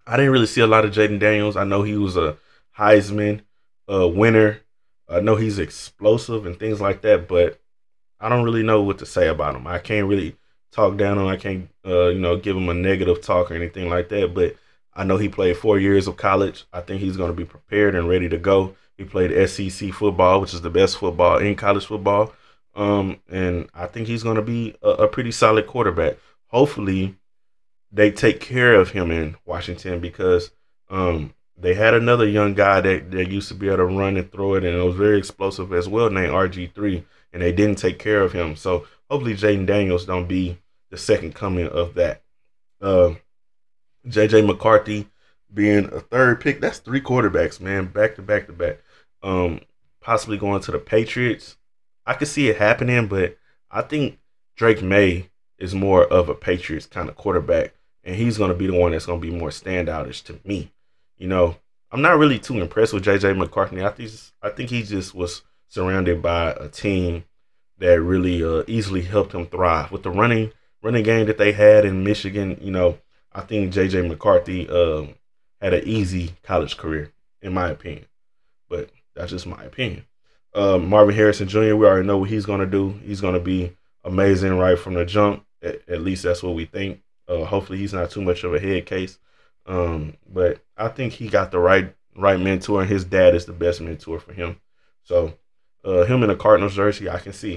I didn't really see a lot of Jaden Daniels. I know he was a Heisman uh, winner. I know he's explosive and things like that, but I don't really know what to say about him. I can't really talk down on him. I can't, uh, you know, give him a negative talk or anything like that. But I know he played four years of college. I think he's going to be prepared and ready to go. He played S E C football, which is the best football in college football. Um, and I think he's going to be a, a pretty solid quarterback. Hopefully, they take care of him in Washington because um, they had another young guy that, that used to be able to run and throw it, and it was very explosive as well, named R G three, and they didn't take care of him. So hopefully Jaden Daniels don't be the second coming of that. Uh, J J McCarthy being a third pick, that's three quarterbacks, man, back to back to back. Um, possibly going to the Patriots. I could see it happening, but I think Drake May is more of a Patriots kind of quarterback, and he's going to be the one that's going to be more standoutish to me. You know, I'm not really too impressed with J J McCarthy. I think I think he just was surrounded by a team that really uh, easily helped him thrive with the running running game that they had in Michigan. You know, I think J J McCarthy uh, had an easy college career, in my opinion. But that's just my opinion. Uh, Marvin Harrison Junior, we already know what he's going to do. He's going to be amazing right from the jump. At, at least that's what we think. Uh, hopefully he's not too much of a head case. Um, but I think he got the right right mentor, and his dad is the best mentor for him. So uh, him in the Cardinals jersey, I can see.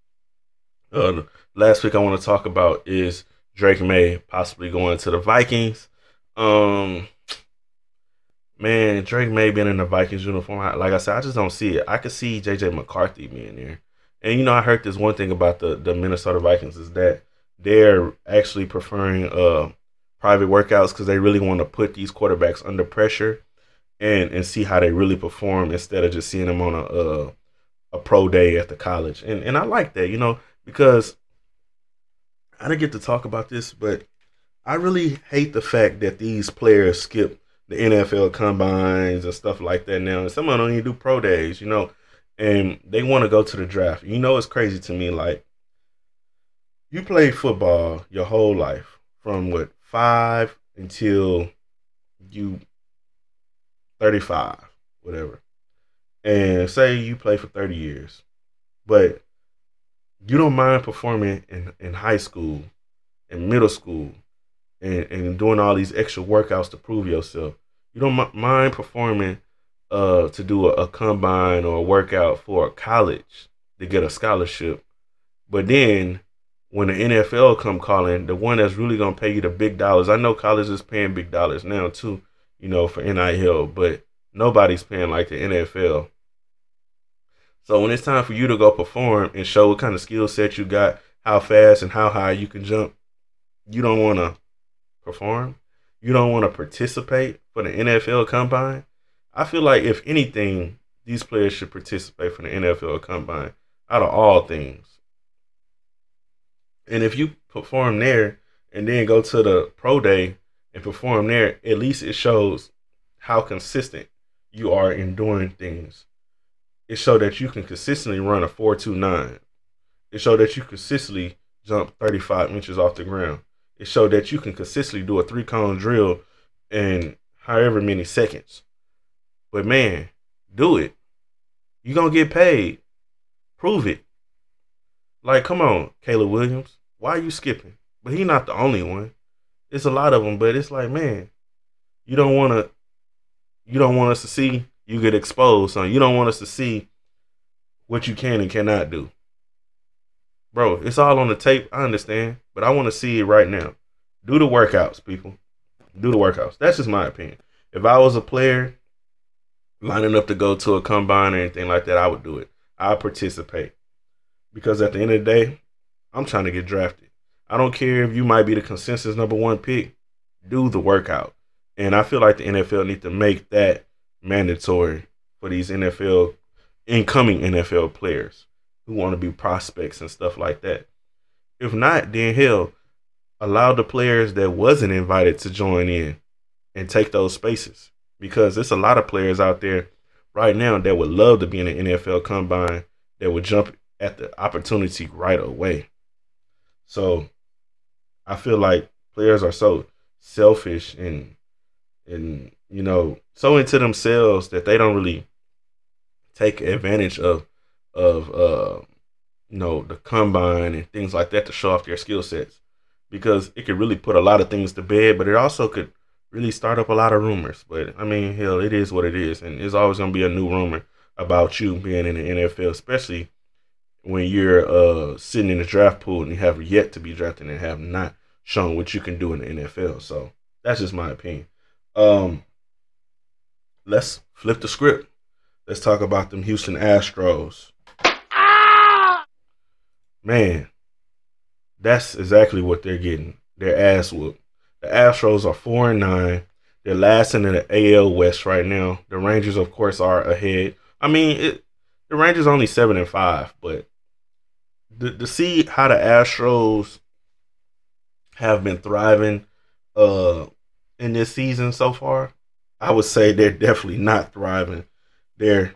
Uh, the last pick I want to talk about is Drake May possibly going to the Vikings. Um, man, Drake May being in the Vikings uniform, like I said, I just don't see it. I could see J J McCarthy being there. And, you know, I heard this one thing about the, the Minnesota Vikings is that they're actually preferring uh, private workouts because they really want to put these quarterbacks under pressure and, and see how they really perform instead of just seeing them on a a, a pro day at the college. And and I like that, you know, because I didn't get to talk about this, but I really hate the fact that these players skip the N F L combines and stuff like that now. And some of them don't even do pro days, you know, and they want to go to the draft. You know, it's crazy to me. Like, you played football your whole life from what, five until you thirty-five, whatever. And say you play for thirty years, but you don't mind performing in, in high school, in middle school, and, and doing all these extra workouts to prove yourself. You don't m- mind performing uh, to do a, a combine or a workout for a college to get a scholarship. But then when the N F L come calling, the one that's really going to pay you the big dollars, I know college is paying big dollars now too, you know, for N I L, but nobody's paying like the N F L. So when it's time for you to go perform and show what kind of skill set you got, how fast and how high you can jump, you don't want to perform. You don't want to participate for the N F L Combine. I feel like if anything, these players should participate for the N F L Combine out of all things. And if you perform there and then go to the pro day and perform there, at least it shows how consistent you are in doing things. It shows that you can consistently run a four two nine. It shows that you consistently jump thirty-five inches off the ground. It showed that you can consistently do a three-cone drill in however many seconds. But, man, do it. You're going to get paid. Prove it. Like, come on, Caleb Williams. Why are you skipping? But he's not the only one. It's a lot of them, but it's like, man, you don't want to you don't want us to see you get exposed, son. You don't want us to see what you can and cannot do. Bro, it's all on the tape. I understand. But I want to see it right now. Do the workouts, people. Do the workouts. That's just my opinion. If I was a player lining up to go to a combine or anything like that, I would do it. I would participate. Because at the end of the day, I'm trying to get drafted. I don't care if you might be the consensus number one pick. Do the workout. And I feel like the N F L need to make that mandatory for these N F L, incoming N F L players who want to be prospects and stuff like that. If not, then hell, allow the players that wasn't invited to join in and take those spaces. Because there's a lot of players out there right now that would love to be in an N F L combine, that would jump at the opportunity right away. So I feel like players are so selfish and and you know, so into themselves that they don't really take advantage of of uh, you know, the combine and things like that to show off their skill sets, because it could really put a lot of things to bed, but it also could really start up a lot of rumors. But I mean, hell, it is what it is, and it's always gonna be a new rumor about you being in the N F L, especially when you're uh, sitting in the draft pool and you have yet to be drafted and have not shown what you can do in the N F L. So that's just my opinion. Um, let's flip the script. Let's talk about them Houston Astros. Man, that's exactly what they're getting. Their ass whooped. The Astros are four and nine. They're last in the A L West right now. The Rangers, of course, are ahead. I mean, it, the Rangers only seven and five, but to, to see how the Astros have been thriving uh, in this season so far, I would say they're definitely not thriving. They're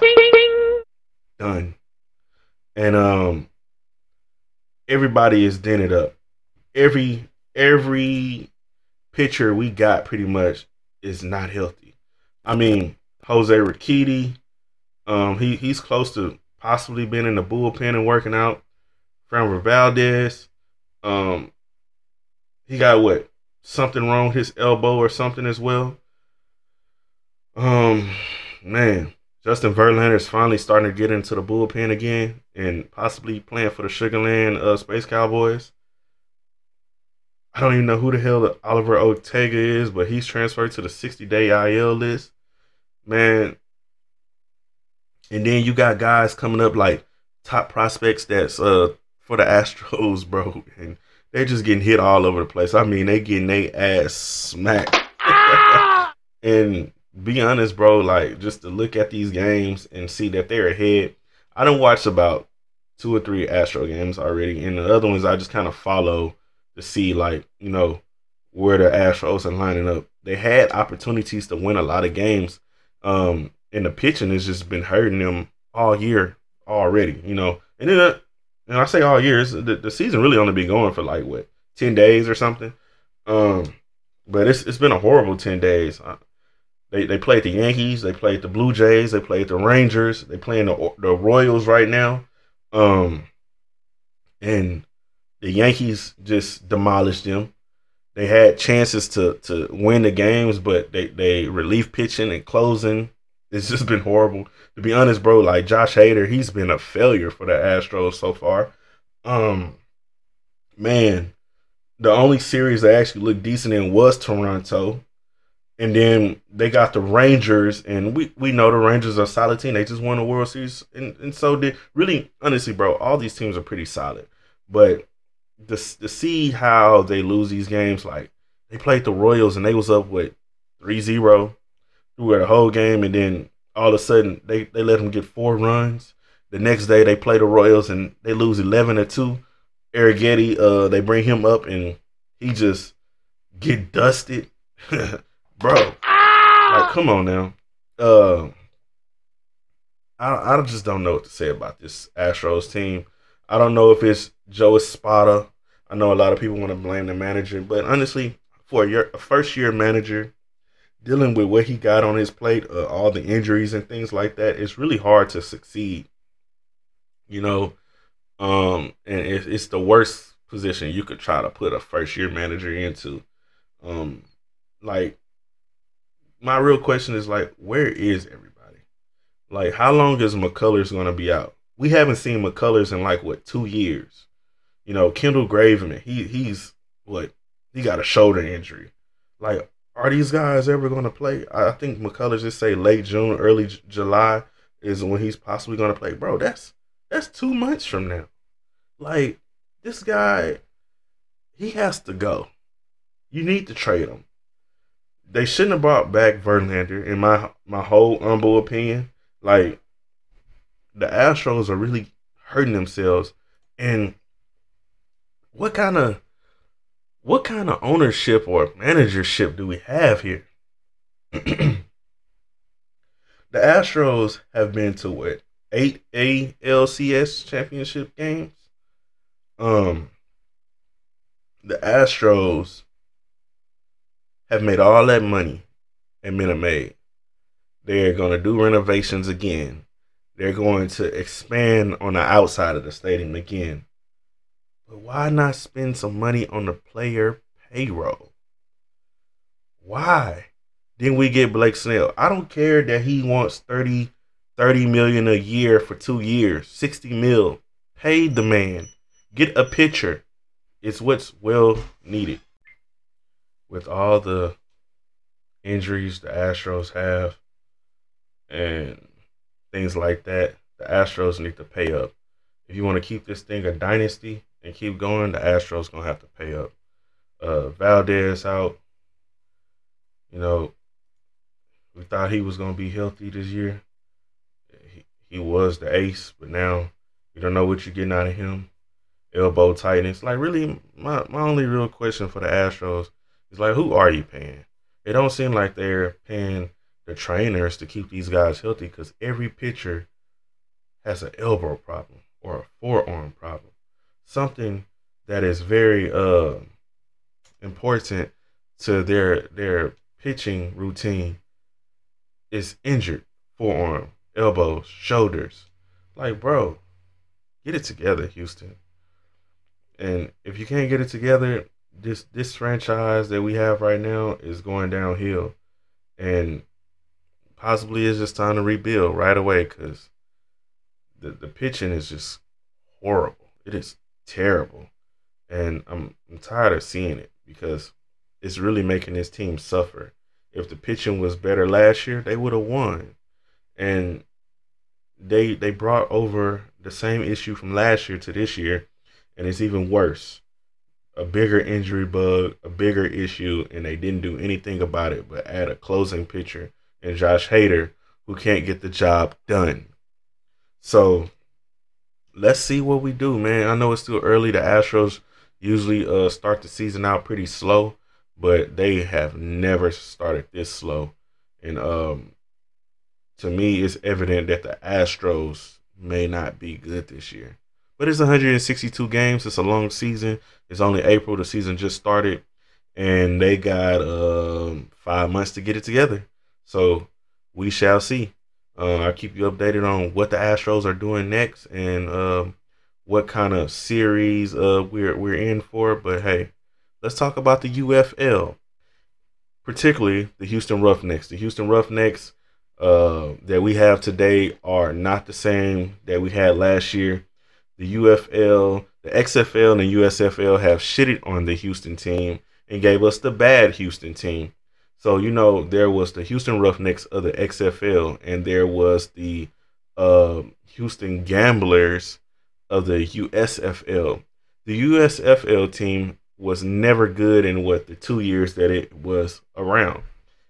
done, and um, everybody is dented up. Every every pitcher we got pretty much is not healthy. I mean, Jose Urquidy, um, he he's close to possibly being in the bullpen and working out. Framber Valdez, um, he got what, something wrong with his elbow or something as well. Um, man, Justin Verlander is finally starting to get into the bullpen again and possibly playing for the Sugarland uh, Space Cowboys. I don't even know who the hell Oliver Ortega is, but he's transferred to the sixty-day I L list. Man. And then you got guys coming up like top prospects that's uh for the Astros, bro. And they're just getting hit all over the place. I mean, they getting their ass smacked. And be honest, bro, like just to look at these games and see that they're ahead. I done watched about two or three Astro games already. And the other ones I just kind of follow to see, like, you know, where the Astros are lining up. They had opportunities to win a lot of games. Um, and the pitching has just been hurting them all year already, you know. And then, uh, and I say all year, it's, the, the season really only been going for like, what, ten days or something? Um, but it's it's been a horrible ten days. Uh, they they played the Yankees, they played the Blue Jays, they played the Rangers, they playing the, the Royals right now. Um, and the Yankees just demolished them. They had chances to to win the games, but they, they relief pitching and closing. It's just been horrible. To be honest, bro, like Josh Hader, he's been a failure for the Astros so far. Um, man, the only series that actually looked decent in was Toronto. And then they got the Rangers, and we, we know the Rangers are a solid team. They just won the World Series, and, and so did, really, honestly, bro, all these teams are pretty solid. But to, to see how they lose these games, like they played the Royals, and they was up, with three zero through the whole game, and then all of a sudden they, they let them get four runs. The next day they play the Royals, and they lose eleven to two. Arrighetti, uh, they bring him up, and he just get dusted. Bro, like, come on now. Uh, I I just don't know what to say about this Astros team. I don't know if it's Joe Espada. I know a lot of people want to blame the manager, but honestly, for a, year, a first-year manager, dealing with what he got on his plate, uh, all the injuries and things like that, it's really hard to succeed. You know, um, and it, it's the worst position you could try to put a first-year manager into. Um, like, my real question is, like, where is everybody? Like, how long is McCullers going to be out? We haven't seen McCullers in, like, what, two years? You know, Kendall Graveman, he he's, what, he got a shoulder injury. Like, are these guys ever going to play? I think McCullers just say late June, early J- July is when he's possibly going to play. Bro, that's that's two months from now. Like, this guy, he has to go. You need to trade him. They shouldn't have brought back Verlander, in my my whole humble opinion. Like, the Astros are really hurting themselves. And what kind of what kind of ownership or managership do we have here? The Astros have been to what, eight A L C S championship games. Um, the Astros have made all that money at Minute Maid. They're going to do renovations again. They're going to expand on the outside of the stadium again. But why not spend some money on the player payroll? Why didn't we get Blake Snell? I don't care that he wants thirty, thirty million a year for two years, sixty mil. Pay the man. Get a pitcher. It's what's well needed. With all the injuries the Astros have and things like that, the Astros need to pay up. If you want to keep this thing a dynasty and keep going, the Astros going to have to pay up. Uh, Valdez out. You know, we thought he was going to be healthy this year. He, he was the ace, but now you don't know what you're getting out of him. Elbow tightness. Like, really, my, my only real question for the Astros is, like, who are you paying? It don't seem like they're paying the trainers to keep these guys healthy, because every pitcher has an elbow problem or a forearm problem. Something that is very uh, important to their their pitching routine is injured forearm, elbows, shoulders. Like, bro, get it together, Houston. And if you can't get it together, this this franchise that we have right now is going downhill. And possibly it's just time to rebuild right away, because the, the pitching is just horrible. It is terrible. And I'm, I'm tired of seeing it, because it's really making this team suffer. If the pitching was better last year, they would have won. And they they brought over the same issue from last year to this year, and it's even worse. A bigger injury bug, a bigger issue, and they didn't do anything about it but add a closing pitcher and Josh Hader, who can't get the job done. So let's see what we do, man. I know it's still early. The Astros usually uh, start the season out pretty slow, but they have never started this slow. And um, to me, it's evident that the Astros may not be good this year. But it's one hundred sixty-two games. It's a long season. It's only April. The season just started. And they got um, five months to get it together. So we shall see. Uh, I'll keep you updated on what the Astros are doing next and um, what kind of series uh, we're we're in for. But hey, let's talk about the U F L, particularly the Houston Roughnecks. The Houston Roughnecks uh, that we have today are not the same that we had last year. The U F L, the X F L, and the U S F L have shitted on the Houston team and gave us the bad Houston team. So, you know, there was the Houston Roughnecks of the X F L, and there was the uh, Houston Gamblers of the U S F L. The U S F L team was never good in, what, the two years that it was around.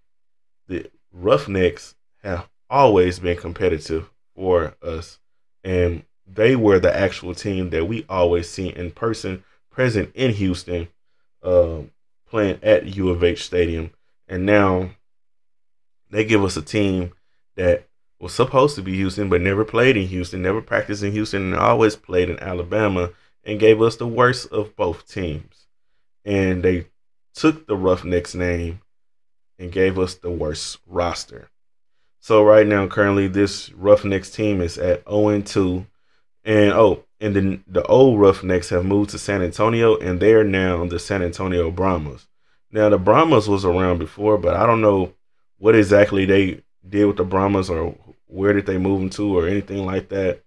The Roughnecks have always been competitive for us, and they were the actual team that we always see in person, present in Houston, uh, playing at U of H Stadium. And now they give us a team that was supposed to be Houston, but never played in Houston, never practiced in Houston, and always played in Alabama, and gave us the worst of both teams. And they took the Roughnecks name and gave us the worst roster. So right now, currently, this Roughnecks team is at oh and two. And oh, and then the old Roughnecks have moved to San Antonio, and they're now the San Antonio Brahmas. Now, the Brahmas was around before, but I don't know what exactly they did with the Brahmas or where did they move them to or anything like that.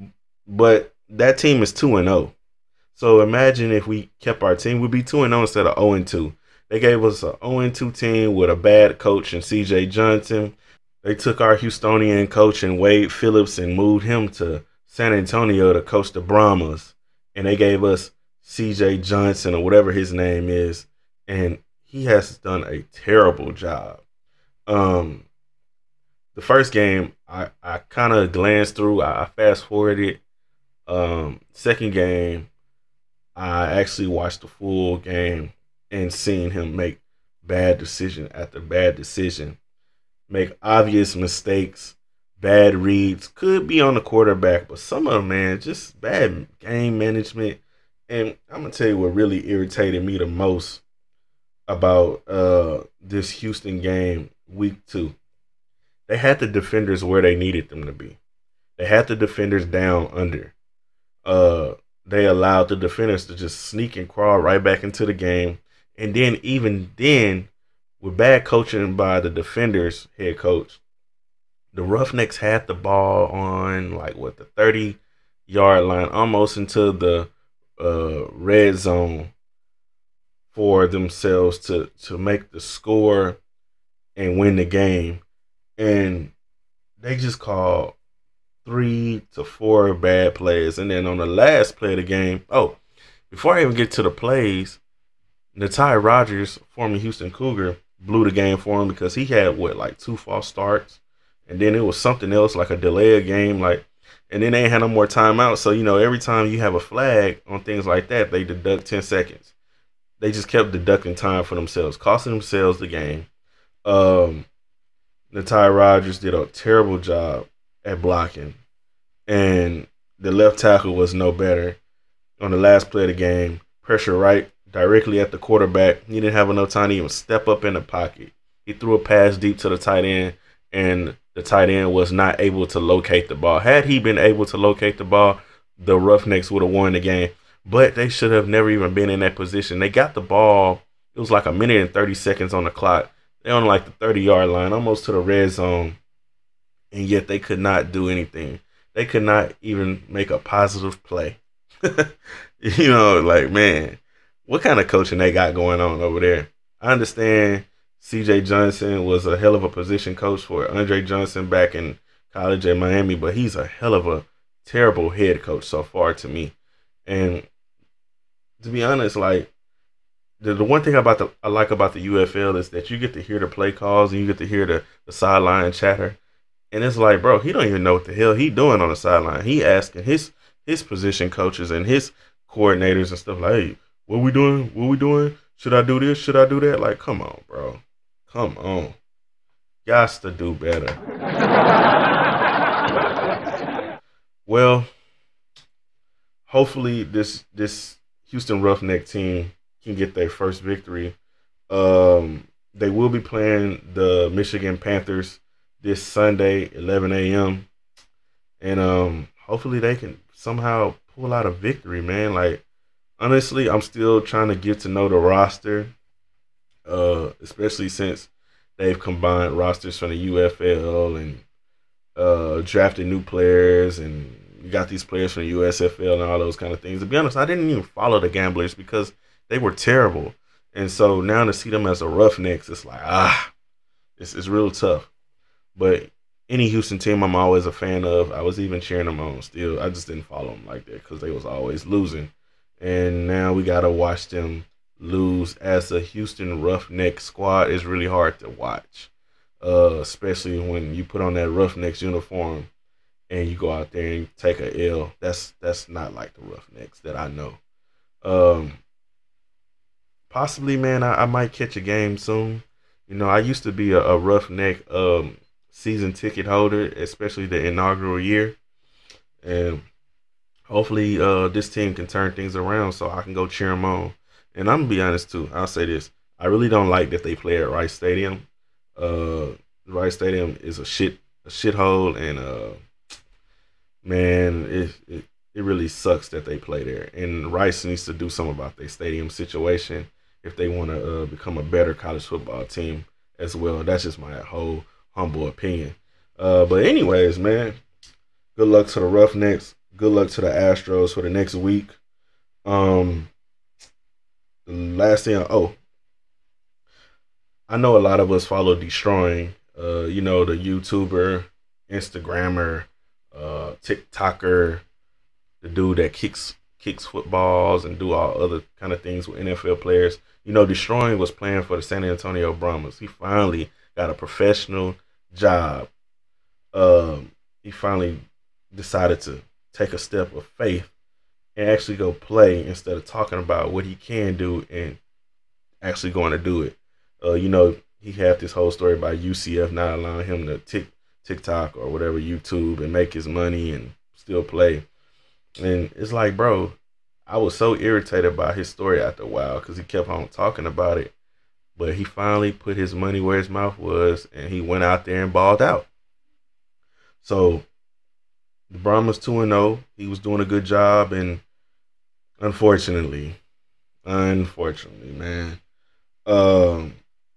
But that team is two and oh. So imagine if we kept our team, we'd be two and oh instead of oh and two. They gave us an oh and two team with a bad coach and C J Johnson. They took our Houstonian coach and Wade Phillips and moved him to San Antonio to coach the Brahmas, and they gave us C J Johnson or whatever his name is, and he has done a terrible job. Um, the first game, I, I kind of glanced through, I, I fast forwarded. Um, second game, I actually watched the full game and seen him make bad decision after bad decision, make obvious mistakes. Bad reads, could be on the quarterback, but some of them, man, just bad game management. And I'm going to tell you what really irritated me the most about uh, this Houston game week two. They had the defenders where they needed them to be. They had the defenders down under. Uh, they allowed the defenders to just sneak and crawl right back into the game. And then even then, with bad coaching by the defenders head coach, the Roughnecks had the ball on like what the thirty yard line, almost into the uh, red zone for themselves to to make the score and win the game. And they just called three to four bad plays. And then on the last play of the game, oh, before I even get to the plays, Natai Rogers, former Houston Cougar, blew the game for him because he had what, like two false starts, and then it was something else like a delay of game, like, and then they ain't had no more timeouts. So you know, every time you have a flag on things like that, they deduct ten seconds. They just kept deducting time for themselves, costing themselves the game. Um, Natai Rogers did a terrible job at blocking, and the left tackle was no better on the last play of the game. Pressure right directly at the quarterback. He didn't have enough time to even step up in the pocket. He threw a pass deep to the tight end, and the tight end was not able to locate the ball. Had he been able to locate the ball, the Roughnecks would have won the game. But they should have never even been in that position. They got the ball. It was like a minute and thirty seconds on the clock. They're on like the thirty-yard line, almost to the red zone, and yet they could not do anything. They could not even make a positive play. You know, like, man, what kind of coaching they got going on over there? I understand C J Johnson was a hell of a position coach for Andre Johnson back in college at Miami, but he's a hell of a terrible head coach so far to me. And to be honest, like, the, the one thing about the I like about the U F L is that you get to hear the play calls and you get to hear the, the sideline chatter. And it's like, bro, he don't even know what the hell he doing on the sideline. He asking his his position coaches and his coordinators and stuff like, hey, what we doing? What we doing? Should I do this? Should I do that? Like, come on, bro. Come on. Gots to do better. Well, hopefully this this Houston Roughneck team can get their first victory. Um, they will be playing the Michigan Panthers this Sunday, eleven a.m. And um, hopefully they can somehow pull out a victory, man. Like, honestly, I'm still trying to get to know the roster, uh, especially since they've combined rosters from the U F L and uh, drafted new players, and you got these players from the U S F L and all those kind of things. To be honest, I didn't even follow the Gamblers because they were terrible. And so now to see them as a Roughnecks, it's like, ah, it's, it's real tough. But any Houston team I'm always a fan of. I was even cheering them on still. I just didn't follow them like that because they was always losing. And now we got to watch them lose as a Houston Roughneck squad. Is really hard to watch, uh, especially when you put on that Roughnecks uniform and you go out there and take a L. That's that's not like the Roughnecks that I know. Um, possibly, man, I, I might catch a game soon. You know, I used to be a, a Roughneck um, season ticket holder, especially the inaugural year. And hopefully uh, this team can turn things around so I can go cheer them on. And I'm going to be honest, too. I'll say this. I really don't like that they play at Rice Stadium. Uh, Rice Stadium is a shit a shithole, and uh, man, it, it it really sucks that they play there. And Rice needs to do something about their stadium situation if they want to uh, become a better college football team as well. That's just my whole humble opinion. Uh, but anyways, man, good luck to the Roughnecks. Good luck to the Astros for the next week. Um, the last thing, oh, I know a lot of us follow Destroying. Uh, you know, the YouTuber, Instagrammer, uh, TikToker, the dude that kicks kicks footballs and do all other kind of things with N F L players. You know, Destroying was playing for the San Antonio Brahmas. He finally got a professional job. Um, he finally decided to take a step of faith and actually go play instead of talking about what he can do and actually going to do it. Uh, you know, he had this whole story about U C F not allowing him to tick, TikTok or whatever, YouTube, and make his money and still play. And it's like, bro, I was so irritated by his story after a while because he kept on talking about it. But he finally put his money where his mouth was, and he went out there and balled out. So the Brahmas two and oh. He was doing a good job, and unfortunately, unfortunately, man, um,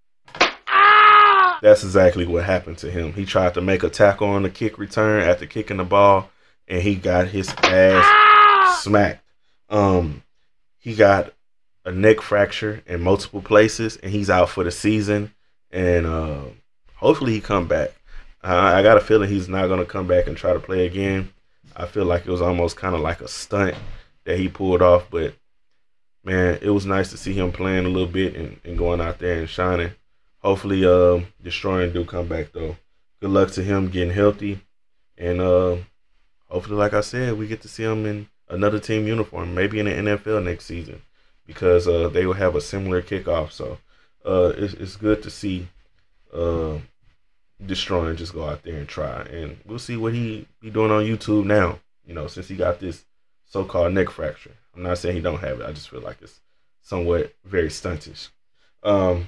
that's exactly what happened to him. He tried to make a tackle on the kick return after kicking the ball, and he got his ass smacked. Um, he got a neck fracture in multiple places, and he's out for the season. And uh, hopefully he come back. Uh, I got a feeling he's not going to come back and try to play again. I feel like it was almost kind of like a stunt that he pulled off. But, man, it was nice to see him playing a little bit and, and going out there and shining. Hopefully um, Destroying do come back, though. Good luck to him getting healthy. And uh, hopefully, like I said, we get to see him in another team uniform, maybe in the N F L next season, because uh, they will have a similar kickoff. So uh, it's, it's good to see uh, Destroying just go out there and try. And we'll see what he be doing on YouTube now, you know, since he got this so-called neck fracture. I'm not saying he don't have it. I just feel like it's somewhat very stuntish. Um,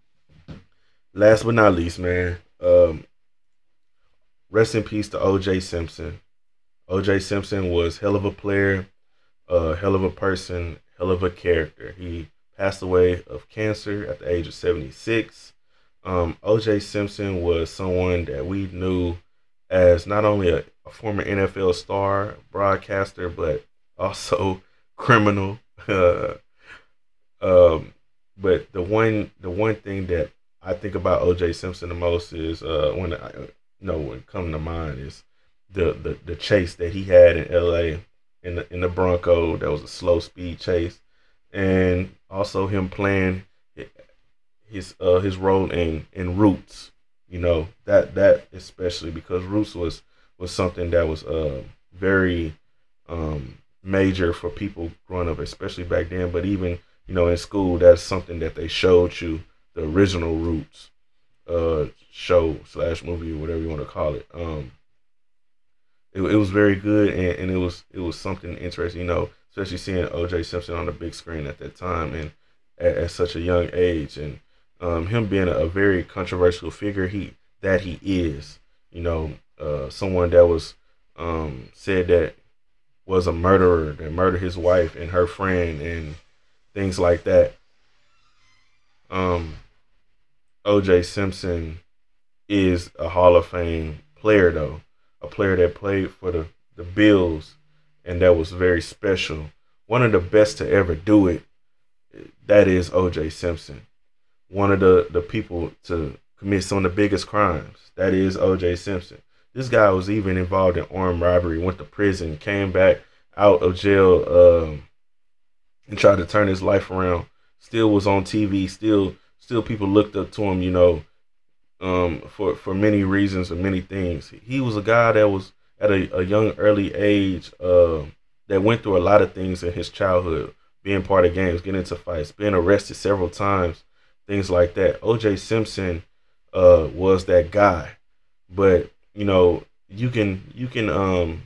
last but not least, man, um, rest in peace to O J Simpson. O J Simpson was hell of a player, uh, hell of a person, hell of a character. He passed away of cancer at the age of seventy-six. Um, O J Simpson was someone that we knew as not only a, a former N F L star, broadcaster, but also criminal. Uh, um, but the one, the one thing that I think about O J Simpson the most is uh, when I, you know, what come to mind is the, the the chase that he had in L A in the in the Bronco. That was a slow speed chase, and also him playing his uh his role in in Roots. You know, that that especially because Roots was was something that was uh very um major for people growing up, especially back then. But even, you know, in school, that's something that they showed you, the original Roots uh show slash movie, or whatever you want to call it. Um, it, it was very good, and, and it was it was something interesting, you know, especially seeing O J Simpson on the big screen at that time and at, at such a young age, and um, him being a, a very controversial figure he that he is, you know, uh, someone that was um, said that was a murderer, that murdered his wife and her friend and things like that. Um, O J Simpson is a Hall of Fame player, though. A player that played for the, the Bills, and that was very special. One of the best to ever do it, that is O J Simpson. One of the, the people to commit some of the biggest crimes, that is O J Simpson. This guy was even involved in armed robbery, went to prison, came back out of jail, um, and tried to turn his life around. Still was on T V, still still people looked up to him, you know, um, for, for many reasons and many things. He was a guy that was at a, a young, early age, uh, that went through a lot of things in his childhood, being part of gangs, getting into fights, being arrested several times, things like that. O J Simpson uh, was that guy. But, you know, you can you can um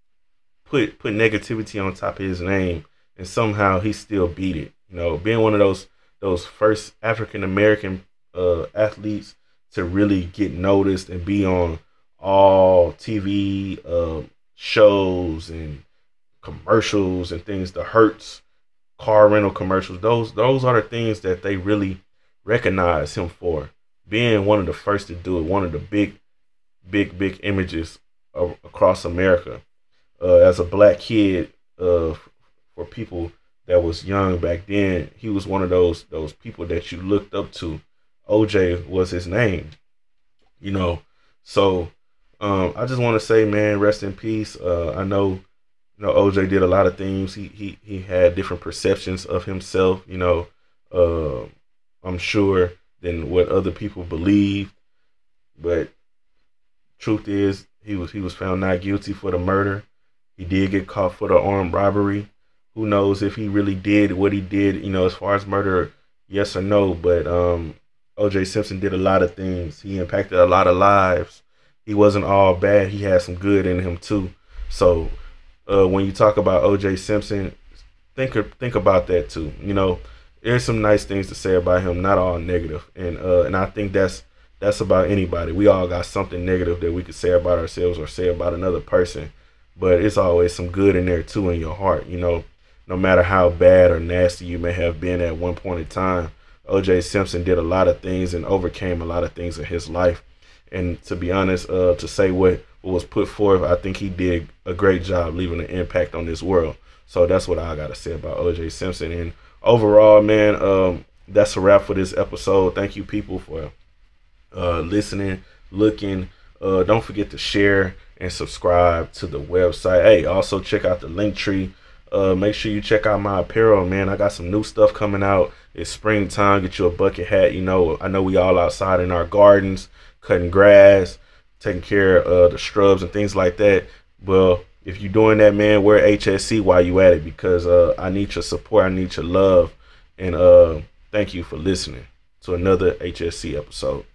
put put negativity on top of his name, and somehow he still beat it. You know, being one of those those first African American uh, athletes to really get noticed and be on all T V uh, shows and commercials and things, the Hertz car rental commercials. Those those are the things that they really recognize him for. Being one of the first to do it, one of the big, big, big images of, across America. Uh, as a black kid, uh, for people that was young back then, he was one of those those people that you looked up to. O J was his name, you know. So um, I just want to say, man, rest in peace. Uh, I know, you know, O J did a lot of things. He he he had different perceptions of himself, you know. Uh, I'm sure than what other people believed, but truth is, he was he was found not guilty for the murder. He did get caught for the armed robbery. Who knows if he really did what he did, you know, as far as murder, yes or no. But um, O J Simpson did a lot of things. He impacted a lot of lives. He wasn't all bad. He had some good in him too. So uh, when you talk about O J Simpson, think think about that too. You know, there's some nice things to say about him, not all negative. And uh, and I think that's that's about anybody. We all got something negative that we could say about ourselves or say about another person, but it's always some good in there too in your heart. You know, no matter how bad or nasty you may have been at one point in time, O J Simpson did a lot of things and overcame a lot of things in his life. And to be honest, uh, to say what, what was put forth, I think he did a great job leaving an impact on this world. So that's what I got to say about O J Simpson. And overall, man, um, that's a wrap for this episode. Thank you, people, for uh, listening, looking. Uh, don't forget to share and subscribe to the website. Hey, also check out the link tree. Uh, make sure you check out my apparel, man. I got some new stuff coming out. It's springtime. Get you a bucket hat. You know, I know we all outside in our gardens, cutting grass, taking care of uh, the shrubs and things like that. Well, if you're doing that, man, wear H S C while you at it, because uh, I need your support. I need your love. And uh, thank you for listening to another H S C episode.